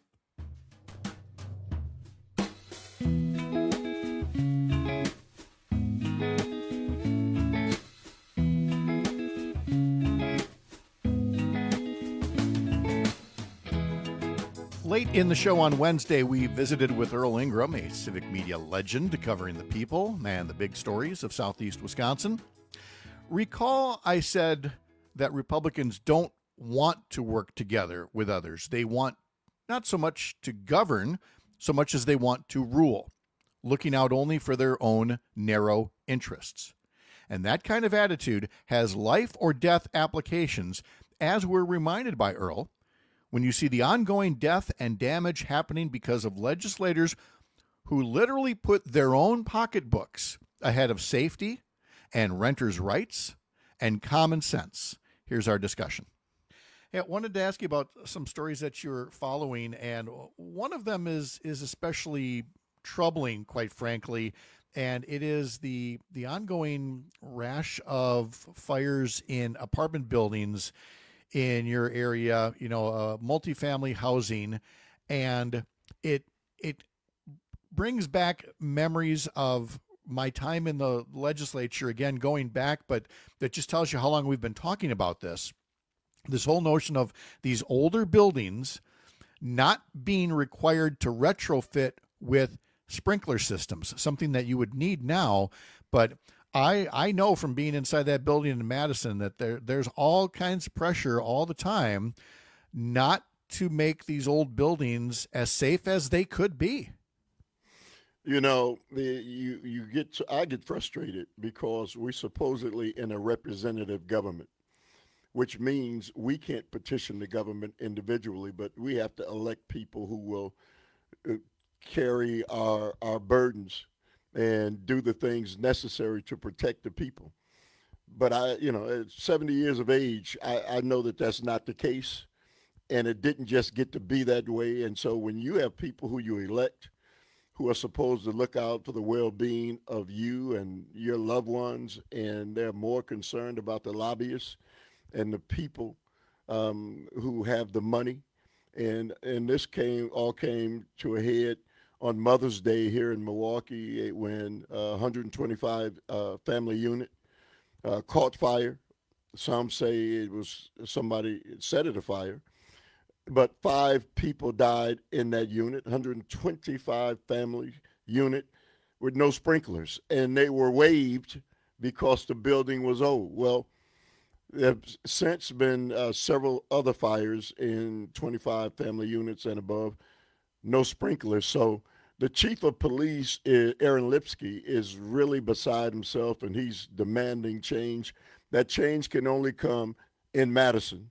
Speaker 14: Late in the show on Wednesday, we visited with Earl Ingram, a civic media legend covering the people and the big stories of Southeast Wisconsin. Recall I said that Republicans don't want to work together with others. They want not so much to govern, so much as they want to rule, looking out only for their own narrow interests. And that kind of attitude has life or death applications, as we're reminded by Earl, when you see the ongoing death and damage happening because of legislators who literally put their own pocketbooks ahead of safety and renters' rights and common sense. Here's our discussion. Hey, I wanted to ask you about some stories that you're following, and one of them is is especially troubling, quite frankly, and it is the the ongoing rash of fires in apartment buildings in your area, you know, uh, multifamily housing, and it it brings back memories of my time in the legislature, again, going back, but that just tells you how long we've been talking about this. This whole notion of these older buildings not being required to retrofit with sprinkler systems, something that you would need now, but I I know from being inside that building in Madison that there there's all kinds of pressure all the time not to make these old buildings as safe as they could be.
Speaker 3: You know, the, you you get to, I get frustrated because we're supposedly in a representative government, which means we can't petition the government individually, but we have to elect people who will uh, carry our our burdens and do the things necessary to protect the people. But I, you know, at seventy years of age, I, I know that that's not the case, and it didn't just get to be that way. And so when you have people who you elect who are supposed to look out for the well-being of you and your loved ones, and they're more concerned about the lobbyists and the people um, who have the money, and and this came all came to a head on Mother's Day here in Milwaukee when uh, one hundred twenty-five uh, family unit uh, caught fire. Some say it was somebody set it afire, but five people died in that unit, one hundred twenty-five family unit with no sprinklers, and they were waived because the building was old. Well, there have since been uh, several other fires in twenty-five family units and above, no sprinklers. So the chief of police, Aaron Lipsky, is really beside himself, and he's demanding change. That change can only come in Madison.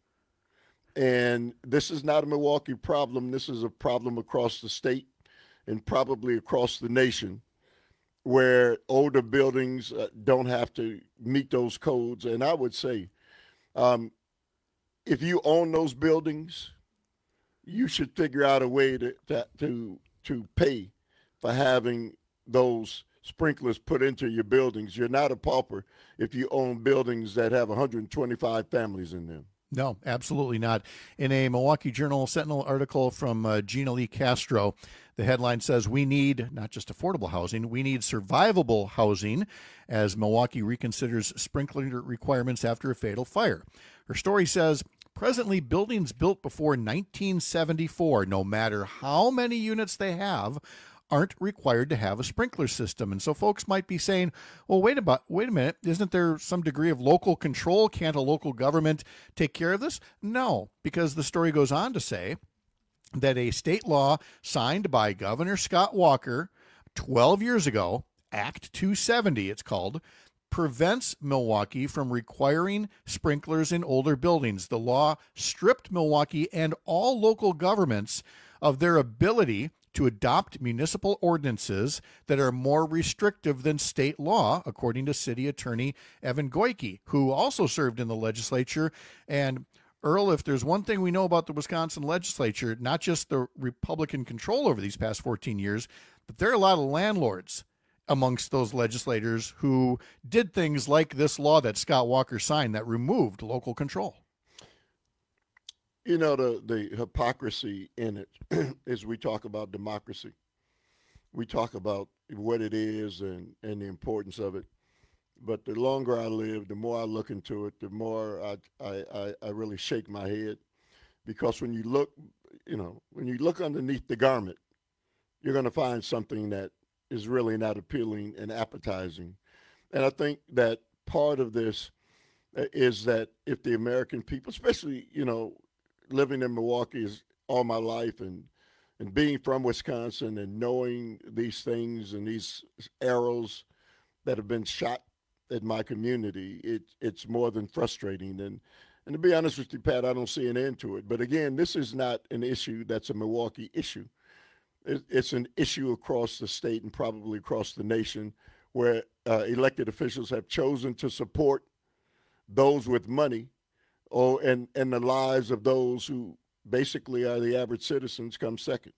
Speaker 3: And this is not a Milwaukee problem. This is a problem across the state and probably across the nation, where older buildings uh, don't have to meet those codes. And I would say, um, if you own those buildings, you should figure out a way to to to, to pay for having those sprinklers put into your buildings. You're not a pauper if you own buildings that have one hundred twenty-five families in them.
Speaker 14: No, absolutely not. In a Milwaukee Journal Sentinel article from uh, Gina Lee Castro, the headline says, we need not just affordable housing, we need survivable housing as Milwaukee reconsiders sprinkler requirements after a fatal fire. Her story says, presently, buildings built before nineteen seventy-four, no matter how many units they have, aren't required to have a sprinkler system. And so folks might be saying, well, wait a, wait a minute, isn't there some degree of local control? Can't a local government take care of this? No, because the story goes on to say that a state law signed by Governor Scott Walker twelve years ago, Act two seventy it's called, prevents Milwaukee from requiring sprinklers in older buildings. The law stripped Milwaukee and all local governments of their ability to adopt municipal ordinances that are more restrictive than state law, according to City Attorney Evan Goyke, who also served in the legislature. And Earl, if there's one thing we know about the Wisconsin legislature, not just the Republican control over these past fourteen years, but there are a lot of landlords amongst those legislators who did things like this law that Scott Walker signed that removed local control.
Speaker 3: You know, the, the hypocrisy in it is we talk about democracy. We talk about what it is and, and the importance of it. But the longer I live, the more I look into it, the more I, I, I really shake my head. Because when you look, you know, when you look underneath the garment, you're going to find something that is really not appealing and appetizing. And I think that part of this is that if the American people, especially, you know, living in Milwaukee is all my life and, and being from Wisconsin and knowing these things and these arrows that have been shot at my community, it, it's more than frustrating. And, and to be honest with you, Pat, I don't see an end to it. But again, this is not an issue that's a Milwaukee issue. It, it's an issue across the state and probably across the nation where uh, elected officials have chosen to support those with money Oh, and, and the lives of those who basically are the average citizens come second.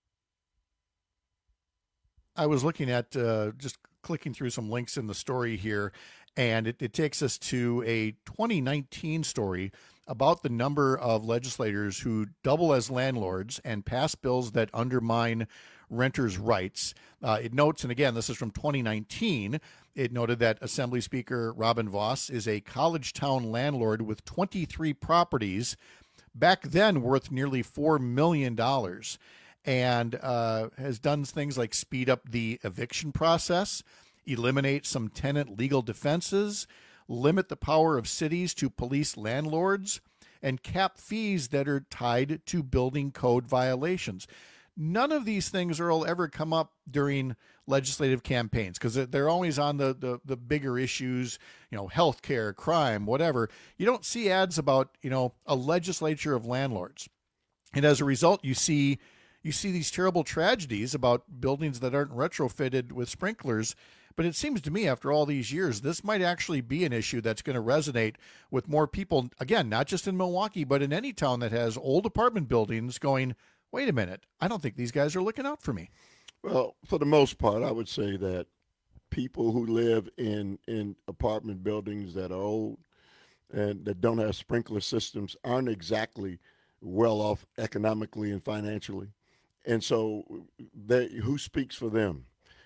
Speaker 14: I was looking at uh, just clicking through some links in the story here, and it, it takes us to a twenty nineteen story about the number of legislators who double as landlords and pass bills that undermine renters' rights. Uh, it notes, and again, this is from twenty nineteen, it noted that Assembly Speaker Robin Vos is a college town landlord with twenty-three properties, back then worth nearly four million dollars, and uh, has done things like speed up the eviction process, eliminate some tenant legal defenses, limit the power of cities to police landlords, and cap fees that are tied to building code violations. None of these things, Earl, ever come up during legislative campaigns because they're always on the, the, the bigger issues, you know, healthcare, crime, whatever. You don't see ads about, you know, a legislature of landlords. And as a result, you see you see these terrible tragedies about buildings that aren't retrofitted with sprinklers. But it seems to me after all these years, this might actually be an issue that's going to resonate with more people, again, not just in Milwaukee, but in any town that has old apartment buildings going, wait a minute, I don't think these guys are looking out for me.
Speaker 3: Well, for the most part, I would say that people who live in, in apartment buildings that are old and that don't have sprinkler systems aren't exactly well off economically and financially. And so they, who speaks for them?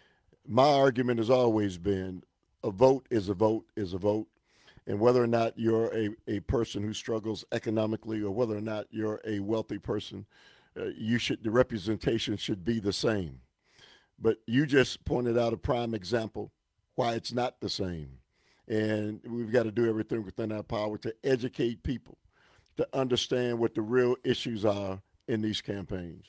Speaker 3: My argument has always been a vote is a vote is a vote. And whether or not you're a, a person who struggles economically or whether or not you're a wealthy person, uh, you should the representation should be the same. But you just pointed out a prime example why it's not the same. And we've got to do everything within our power to educate people, to understand what the real issues are in these campaigns.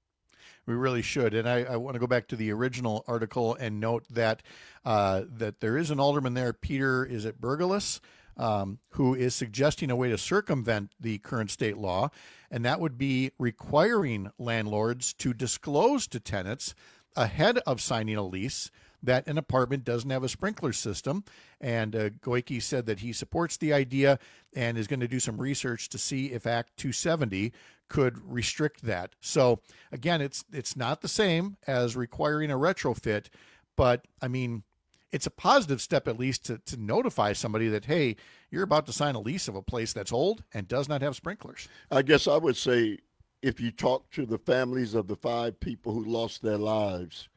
Speaker 14: We really should. And I, I want to go back to the original article and note that uh, that there is an alderman there, Peter, is it Burgelis, um, who is suggesting a way to circumvent the current state law, and that would be requiring landlords to disclose to tenants ahead of signing a lease that an apartment doesn't have a sprinkler system. And uh, Goyke said that he supports the idea and is going to do some research to see if Act two seventy could restrict that. So again, it's it's not the same as requiring a retrofit, but I mean, it's a positive step at least to, to notify somebody that, hey, you're about to sign a lease of a place that's old and does not have sprinklers.
Speaker 3: I guess I would say if you talk to the families of the five people who lost their lives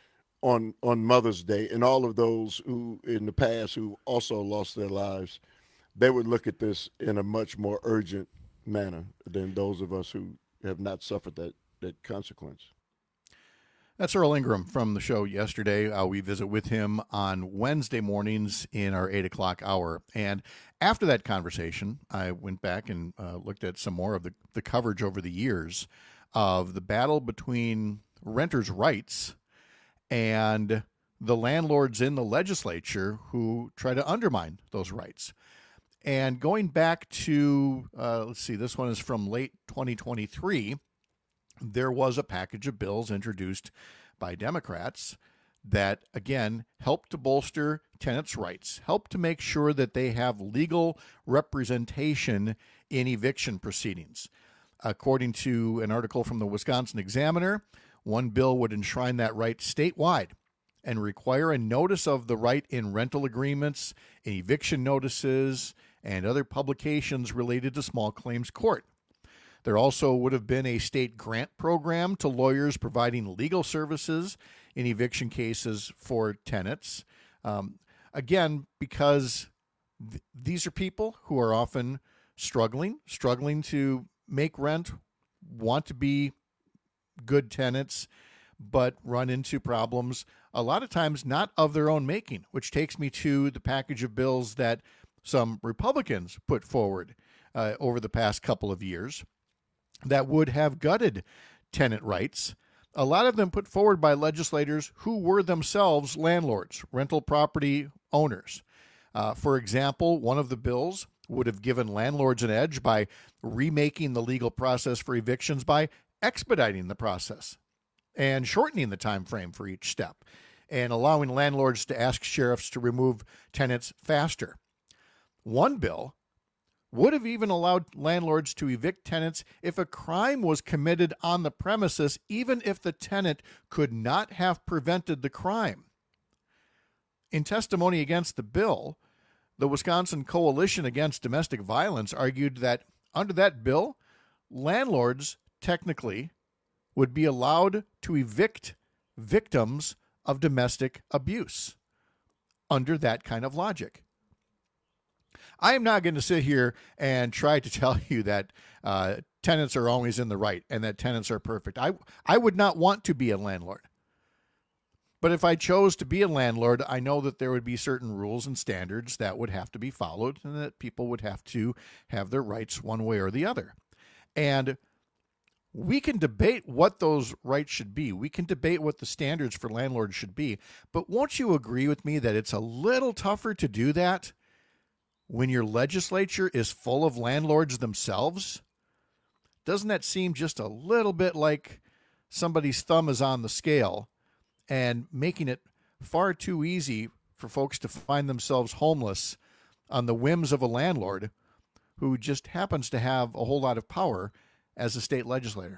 Speaker 3: on on Mother's Day and all of those who in the past who also lost their lives, they would look at this in a much more urgent manner than those of us who have not suffered that, that consequence.
Speaker 14: That's Earl Ingram from the show yesterday. Uh, we visit with him on Wednesday mornings in our eight o'clock hour. And after that conversation, I went back and uh, looked at some more of the, the coverage over the years of the battle between renters' rights and the landlords in the legislature who try to undermine those rights. And going back to, uh, let's see, this one is from late twenty twenty-three, there was a package of bills introduced by Democrats that, again, helped to bolster tenants' rights, helped to make sure that they have legal representation in eviction proceedings. According to an article from the Wisconsin Examiner, one bill would enshrine that right statewide and require a notice of the right in rental agreements, in eviction notices, and other publications related to small claims court. There also would have been a state grant program to lawyers providing legal services in eviction cases for tenants. Um, again, because th- these are people who are often struggling, struggling to make rent, want to be good tenants, but run into problems a lot of times not of their own making, which takes me to the package of bills that some Republicans put forward uh, over the past couple of years that would have gutted tenant rights. A lot of them put forward by legislators who were themselves landlords, rental property owners. Uh, for example, one of the bills would have given landlords an edge by remaking the legal process for evictions by expediting the process and shortening the time frame for each step and allowing landlords to ask sheriffs to remove tenants faster. One bill would have even allowed landlords to evict tenants if a crime was committed on the premises, even if the tenant could not have prevented the crime. In testimony against the bill, the Wisconsin Coalition Against Domestic Violence argued that under that bill, landlords technically would be allowed to evict victims of domestic abuse under that kind of logic. I am not going to sit here and try to tell you that uh, tenants are always in the right and that tenants are perfect. I, I would not want to be a landlord. But if I chose to be a landlord, I know that there would be certain rules and standards that would have to be followed and that people would have to have their rights one way or the other. And we can debate what those rights should be. We can debate what the standards for landlords should be. But won't you agree with me that it's a little tougher to do that when your legislature is full of landlords themselves? Doesn't that seem just a little bit like somebody's thumb is on the scale and making it far too easy for folks to find themselves homeless on the whims of a landlord who just happens to have a whole lot of power as a state legislator?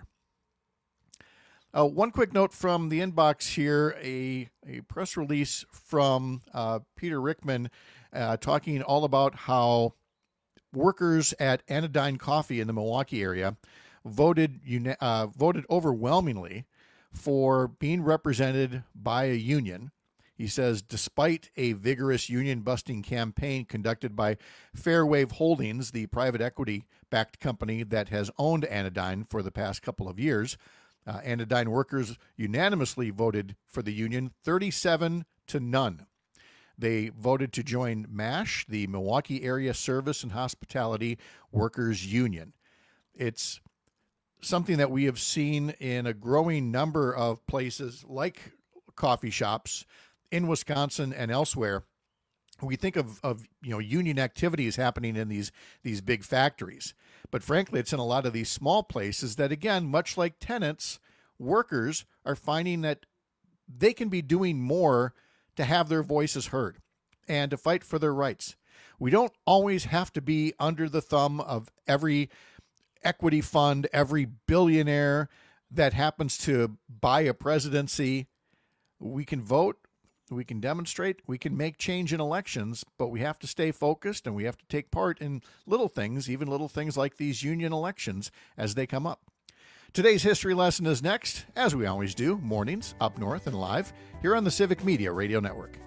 Speaker 14: Uh, one quick note from the inbox here, a, a press release from uh, Peter Rickman uh, talking all about how workers at Anodyne Coffee in the Milwaukee area voted uh, voted overwhelmingly for being represented by a union. He says, despite a vigorous union-busting campaign conducted by Fairwave Holdings, the private equity-backed company that has owned Anodyne for the past couple of years, uh, Anodyne workers unanimously voted for the union, thirty-seven to none. They voted to join MASH, the Milwaukee Area Service and Hospitality Workers Union. It's something that we have seen in a growing number of places like coffee shops in Wisconsin and elsewhere. We think of, of you know union activities happening in these these big factories, but frankly, it's in a lot of these small places that, again, much like tenants, workers are finding that they can be doing more to have their voices heard and to fight for their rights. We don't always have to be under the thumb of every equity fund, every billionaire that happens to buy a presidency. We can vote. We can demonstrate, we can make change in elections, but we have to stay focused and we have to take part in little things, even little things like these union elections as they come up. Today's history lesson is next, as we always do, mornings, up north and live, here on the Civic Media Radio Network.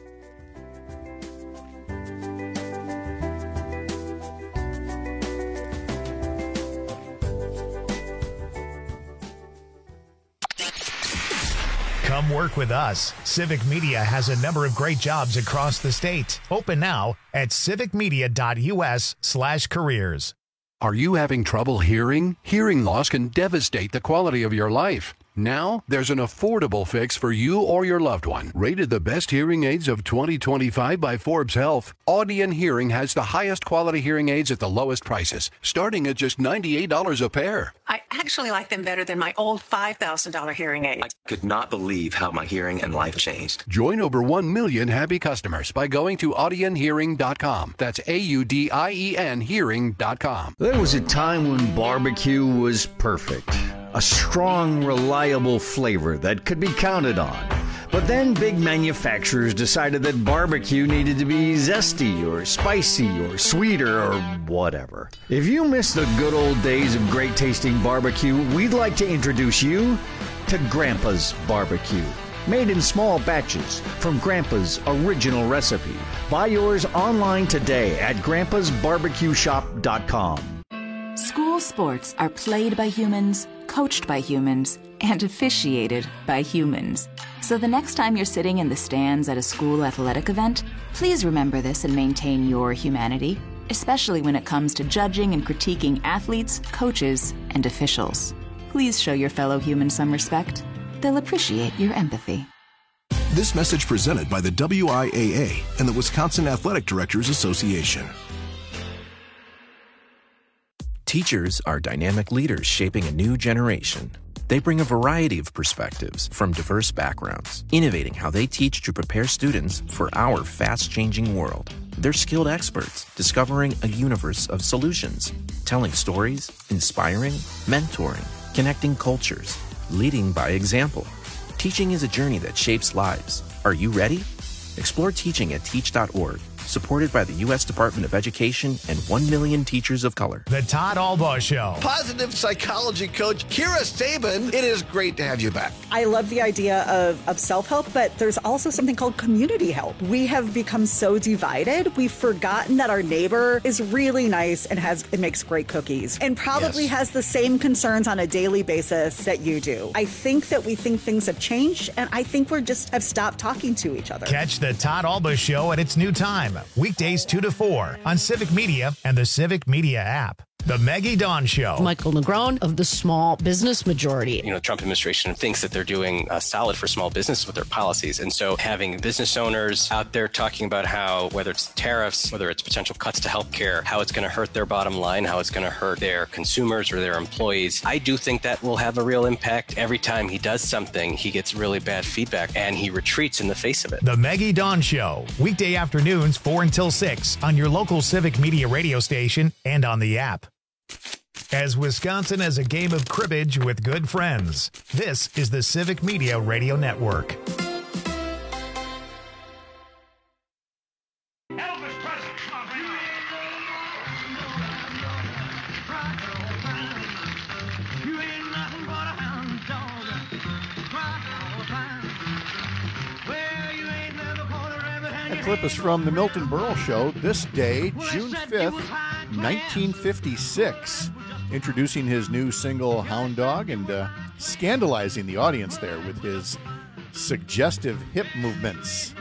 Speaker 1: Come work with us. Civic Media has a number of great jobs across the state. Open now at civicmedia.us slash careers.
Speaker 4: Are you having trouble hearing? Hearing loss can devastate the quality of your life. Now, there's an affordable fix for you or your loved one. Rated the best hearing aids of twenty twenty-five by Forbes Health, Audion Hearing has the highest quality hearing aids at the lowest prices, starting at just ninety-eight dollars a pair.
Speaker 5: I actually like them better than my old five thousand dollars hearing aid.
Speaker 6: I could not believe how my hearing and life changed.
Speaker 4: Join over one million happy customers by going to audion hearing dot com. That's A U D I E N hearing dot com.
Speaker 8: There was a time when barbecue was perfect. A strong, reliable flavor that could be counted on. But then big manufacturers decided that barbecue needed to be zesty or spicy or sweeter or whatever. If you miss the good old days of great tasting barbecue, we'd like to introduce you to Grandpa's Barbecue. Made in small batches from Grandpa's original recipe. Buy yours online today at grandpas barbecue shop dot com.
Speaker 10: School sports are played by humans, coached by humans, and officiated by humans. So the next time you're sitting in the stands at a school athletic event, please remember this and maintain your humanity, especially when it comes to judging and critiquing athletes, coaches, and officials. Please show your fellow humans some respect. They'll appreciate your empathy.
Speaker 12: This message presented by the W I A A and the Wisconsin Athletic Directors Association.
Speaker 27: Teachers are dynamic leaders shaping a new generation. They bring a variety of perspectives from diverse backgrounds, innovating how they teach to prepare students for our fast-changing world. They're skilled experts, discovering a universe of solutions, telling stories, inspiring, mentoring, connecting cultures, leading by example. Teaching is a journey that shapes lives. Are you ready? Explore teaching at teach dot org. Supported by the U S Department of Education and one million teachers of color.
Speaker 1: The Todd Albaugh Show.
Speaker 28: Positive psychology coach Kira Sabin, it is great to have you back.
Speaker 29: I love the idea of, of self-help, but there's also something called community help. We have become so divided, we've forgotten that our neighbor is really nice and has and makes great cookies and probably yes. has the same concerns on a daily basis that you do. I think that we think things have changed, and I think we're just have stopped talking to each other.
Speaker 1: Catch the Todd Albaugh Show at its new time. Weekdays two to four on Civic Media and the Civic Media app. The Maggie Dawn Show.
Speaker 18: Michael Negron of the Small Business Majority.
Speaker 30: You know, the Trump administration thinks that they're doing uh, solid for small business with their policies. And so having business owners out there talking about how, whether it's tariffs, whether it's potential cuts to healthcare, how it's going to hurt their bottom line, how it's going to hurt their consumers or their employees, I do think that will have a real impact. Every time he does something, he gets really bad feedback and he retreats in the face of it.
Speaker 1: The Maggie Dawn Show. Weekday afternoons, four until six on your local Civic Media radio station and on the app. As Wisconsin has a game of cribbage with good friends, this is the Civic Media Radio Network.
Speaker 14: That clip is from the Milton Berle Show, this day, June fifth, nineteen fifty-six, introducing his new single, Hound Dog, and uh, scandalizing the audience there with his suggestive hip movements.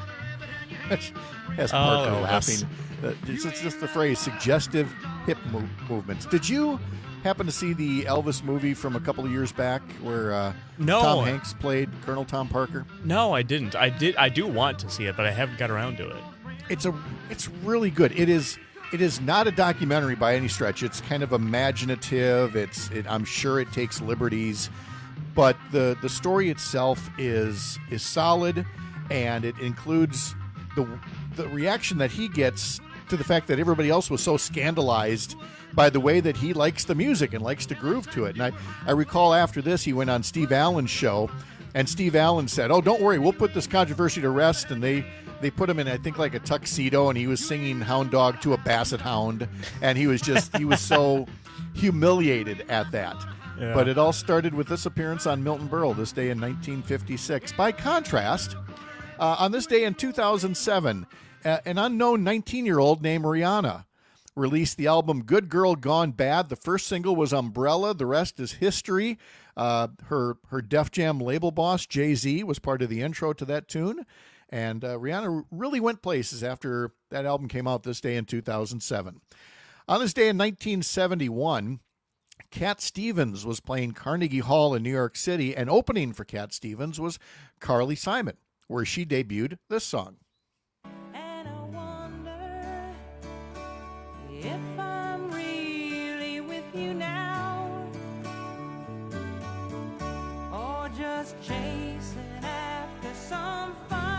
Speaker 14: Has Parker oh, laughing. Uh, it's, it's just the phrase, suggestive hip mo- movements. Did you happen to see the Elvis movie from a couple of years back where uh,
Speaker 11: no.
Speaker 14: Tom Hanks played Colonel Tom Parker?
Speaker 11: No, I didn't. I did. I do want to see it, but I haven't got around to it.
Speaker 14: It's a. It's really good. It is. It is not a documentary by any stretch. It's kind of imaginative. It's. It, I'm sure it takes liberties, but the the story itself is is solid, and it includes the the reaction that he gets to the fact that everybody else was so scandalized by the way that he likes the music and likes to groove to it. And I, I recall after this, he went on Steve Allen's show, and Steve Allen said, "Oh, don't worry, we'll put this controversy to rest." And they, they put him in, I think, like a tuxedo, and he was singing Hound Dog to a basset hound. And he was just, he was so humiliated at that. Yeah. But it all started with this appearance on Milton Berle this day in nineteen fifty-six. By contrast, uh, on this day in two thousand seven, uh, an unknown nineteen-year-old named Rihanna released the album Good Girl Gone Bad. The first single was Umbrella. The rest is history. Uh, her her Def Jam label boss, Jay-Z, was part of the intro to that tune. And uh, Rihanna really went places after that album came out this day in two thousand seven. On this day in nineteen seventy-one, Cat Stevens was playing Carnegie Hall in New York City, and opening for Cat Stevens was Carly Simon, where she debuted this song.
Speaker 7: And I wonder if I'm really with you now, or just chasing after some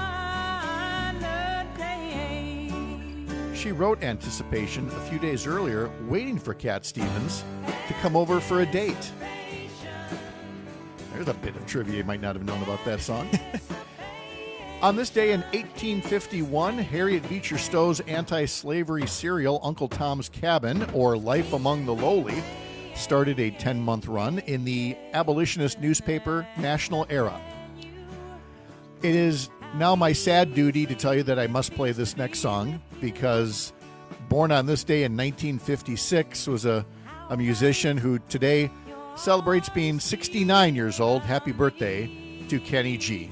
Speaker 7: finer day.
Speaker 14: She wrote Anticipation a few days earlier, waiting for Cat Stevens to come over for a date. There's a bit of trivia you might not have known about that song. On this day in eighteen fifty-one, Harriet Beecher Stowe's anti-slavery serial Uncle Tom's Cabin, or Life Among the Lowly, started a ten-month run in the abolitionist newspaper National Era. It is now my sad duty to tell you that I must play this next song, because born on this day in nineteen fifty-six was a, a musician who today celebrates being sixty-nine years old. Happy birthday to Kenny G.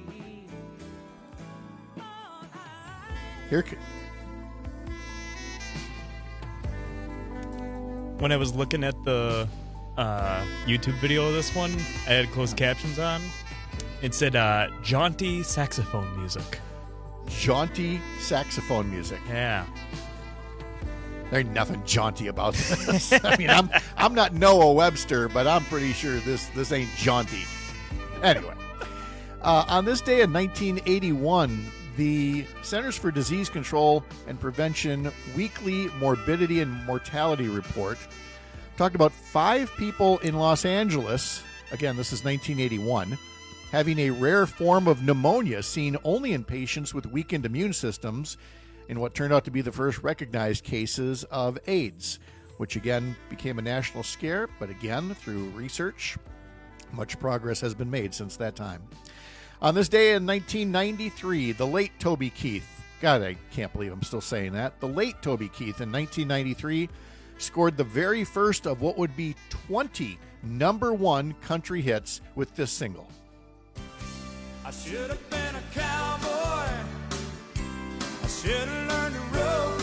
Speaker 14: Here,
Speaker 11: when I was looking at the uh, YouTube video of this one, I had closed captions on. It said uh, jaunty saxophone music.
Speaker 14: Jaunty saxophone music.
Speaker 11: Yeah.
Speaker 14: There's nothing jaunty about this. I mean, I'm I'm not Noah Webster, but I'm pretty sure this this ain't jaunty. Anyway, uh, on this day in nineteen eighty-one, the Centers for Disease Control and Prevention weekly morbidity and mortality report talked about five people in Los Angeles, again, this is nineteen eighty-one, having a rare form of pneumonia seen only in patients with weakened immune systems in what turned out to be the first recognized cases of AIDS, which again became a national scare, but again, through research, much progress has been made since that time. On this day in nineteen ninety-three, the late Toby Keith, God, I can't believe I'm still saying that, the late Toby Keith in nineteen ninety-three scored the very first of what would be twenty number one country hits with this single.
Speaker 7: I should have been a cowboy. I should have learned to rope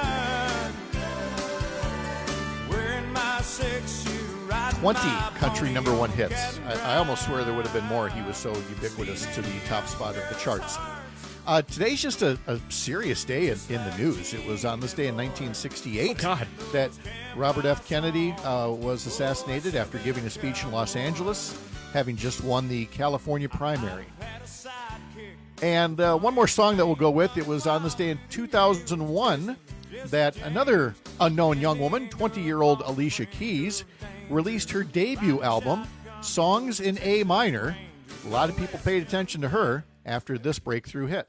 Speaker 7: around. Wearing my six-shoe, riding
Speaker 14: twenty
Speaker 7: my
Speaker 14: country
Speaker 7: pony.
Speaker 14: number one hits. I, I almost swear there would have been more. He was so ubiquitous to the top spot of the charts. Uh, today's just a, a serious day in, in the news. It was on this day in nineteen sixty-eight
Speaker 11: oh, God.
Speaker 14: that Robert F. Kennedy uh, was assassinated after giving a speech in Los Angeles, having just won the California primary. And uh, one more song that we'll go with. It was on this day in two thousand one that another unknown young woman, twenty-year-old Alicia Keys, released her debut album, Songs in A Minor. A lot of people paid attention to her after this breakthrough hit.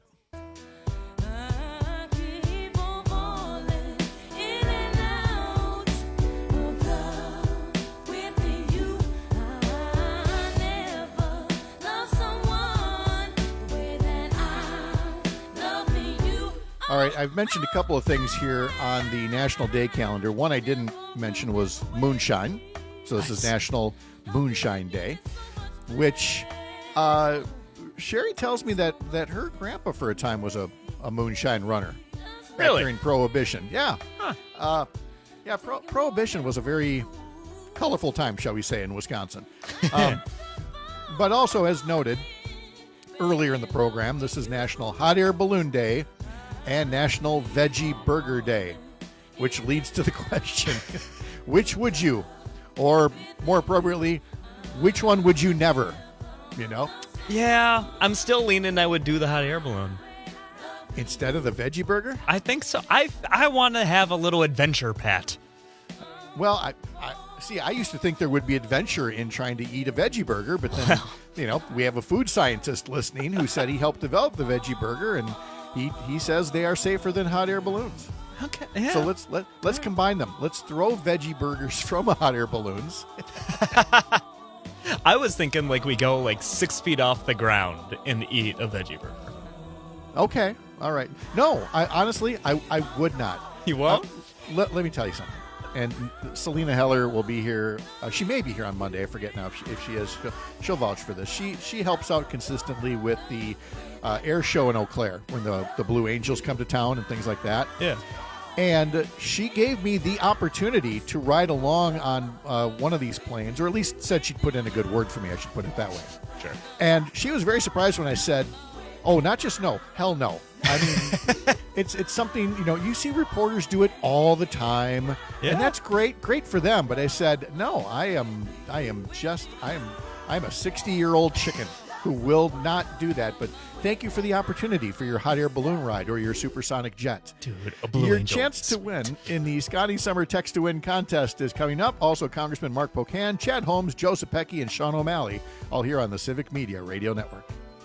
Speaker 14: All right, I've mentioned a couple of things here on the National Day calendar. One I didn't mention was moonshine. So this nice. is National Moonshine Day, which uh, Sherry tells me that, that her grandpa for a time was a, a moonshine runner.
Speaker 11: Really?
Speaker 14: During Prohibition. Yeah.
Speaker 11: Huh.
Speaker 14: Uh, yeah, Pro- Prohibition was a very colorful time, shall we say, in Wisconsin. Um, but also, as noted earlier in the program, this is National Hot Air Balloon Day and National Veggie Burger Day, which leads to the question, which would you, or more appropriately, which one would you never, you know?
Speaker 11: Yeah, I'm still leaning I would do the hot air balloon.
Speaker 14: Instead of the veggie burger?
Speaker 11: I think so. I, I want to have a little adventure, Pat.
Speaker 14: Well, I, I see, I used to think there would be adventure in trying to eat a veggie burger, but then, you know, we have a food scientist listening who said he helped develop the veggie burger, and He he says they are safer than hot air balloons.
Speaker 11: Okay. Yeah.
Speaker 14: So let's let let's combine them. Let's throw veggie burgers from hot air balloons.
Speaker 11: I was thinking like we go like six feet off the ground and eat a veggie burger.
Speaker 14: Okay. All right. No, I honestly I, I would not.
Speaker 11: You won't?
Speaker 14: Uh, let, let me tell you something. And Selena Heller will be here. Uh, she may be here on Monday. I forget now if she, if she is. She'll, she'll vouch for this. She she helps out consistently with the uh, air show in Eau Claire when the, the Blue Angels come to town and things like that.
Speaker 11: Yeah.
Speaker 14: And she gave me the opportunity to ride along on uh, one of these planes, or at least said she'd put in a good word for me. I should put it that way.
Speaker 11: Sure.
Speaker 14: And she was very surprised when I said, oh, not just no, hell no. I mean, it's it's something, you know, you see reporters do it all the time,
Speaker 11: Yeah.
Speaker 14: and that's great, great for them. But I said, no, I am, I am just, I am, I'm a sixty-year-old chicken who will not do that. But thank you for the opportunity for your hot air balloon ride or your supersonic jet.
Speaker 11: Dude, a blue
Speaker 14: Your
Speaker 11: angel.
Speaker 14: chance to win in the Scotty Summer Text to Win contest is coming up. Also, Congressman Mark Pocan, Chad Holmes, Joe Sapecki, and Sean O'Malley, all here on the Civic Media Radio Network.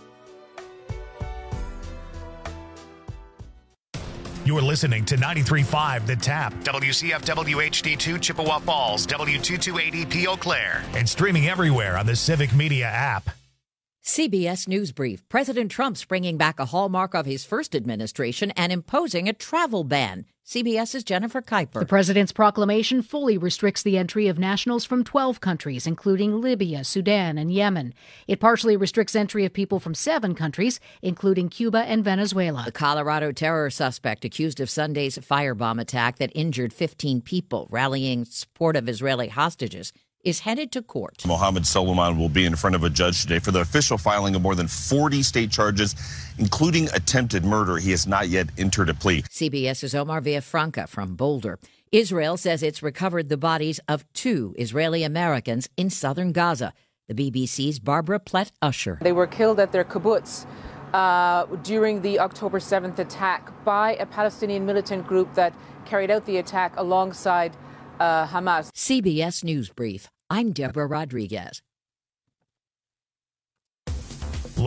Speaker 1: You're listening to ninety-three point five The Tap, W C F W H D two Chippewa Falls, W two two eight E P Eau Claire, and streaming everywhere on the Civic Media app.
Speaker 9: C B S News Brief. President Trump's bringing back a hallmark of his first administration and imposing a travel ban. CBS's Jennifer Kuiper.
Speaker 15: The president's proclamation fully restricts the entry of nationals from twelve countries, including Libya, Sudan, and Yemen. It partially restricts entry of people from seven countries, including Cuba and Venezuela.
Speaker 9: The Colorado terror suspect accused of Sunday's firebomb attack that injured fifteen people, rallying support of Israeli hostages, is headed to court.
Speaker 16: Mohammed Solomon will be in front of a judge today for the official filing of more than forty state charges, including attempted murder. He has not yet entered a plea.
Speaker 9: CBS's Omar Villafranca from Boulder. Israel says it's recovered the bodies of two Israeli Americans in southern Gaza. The B B C's Barbara Plett-Usher.
Speaker 17: They were killed at their kibbutz uh, during the October seventh attack by a Palestinian militant group that carried out the attack alongside uh, Hamas.
Speaker 9: C B S News Brief. I'm Deborah Rodriguez.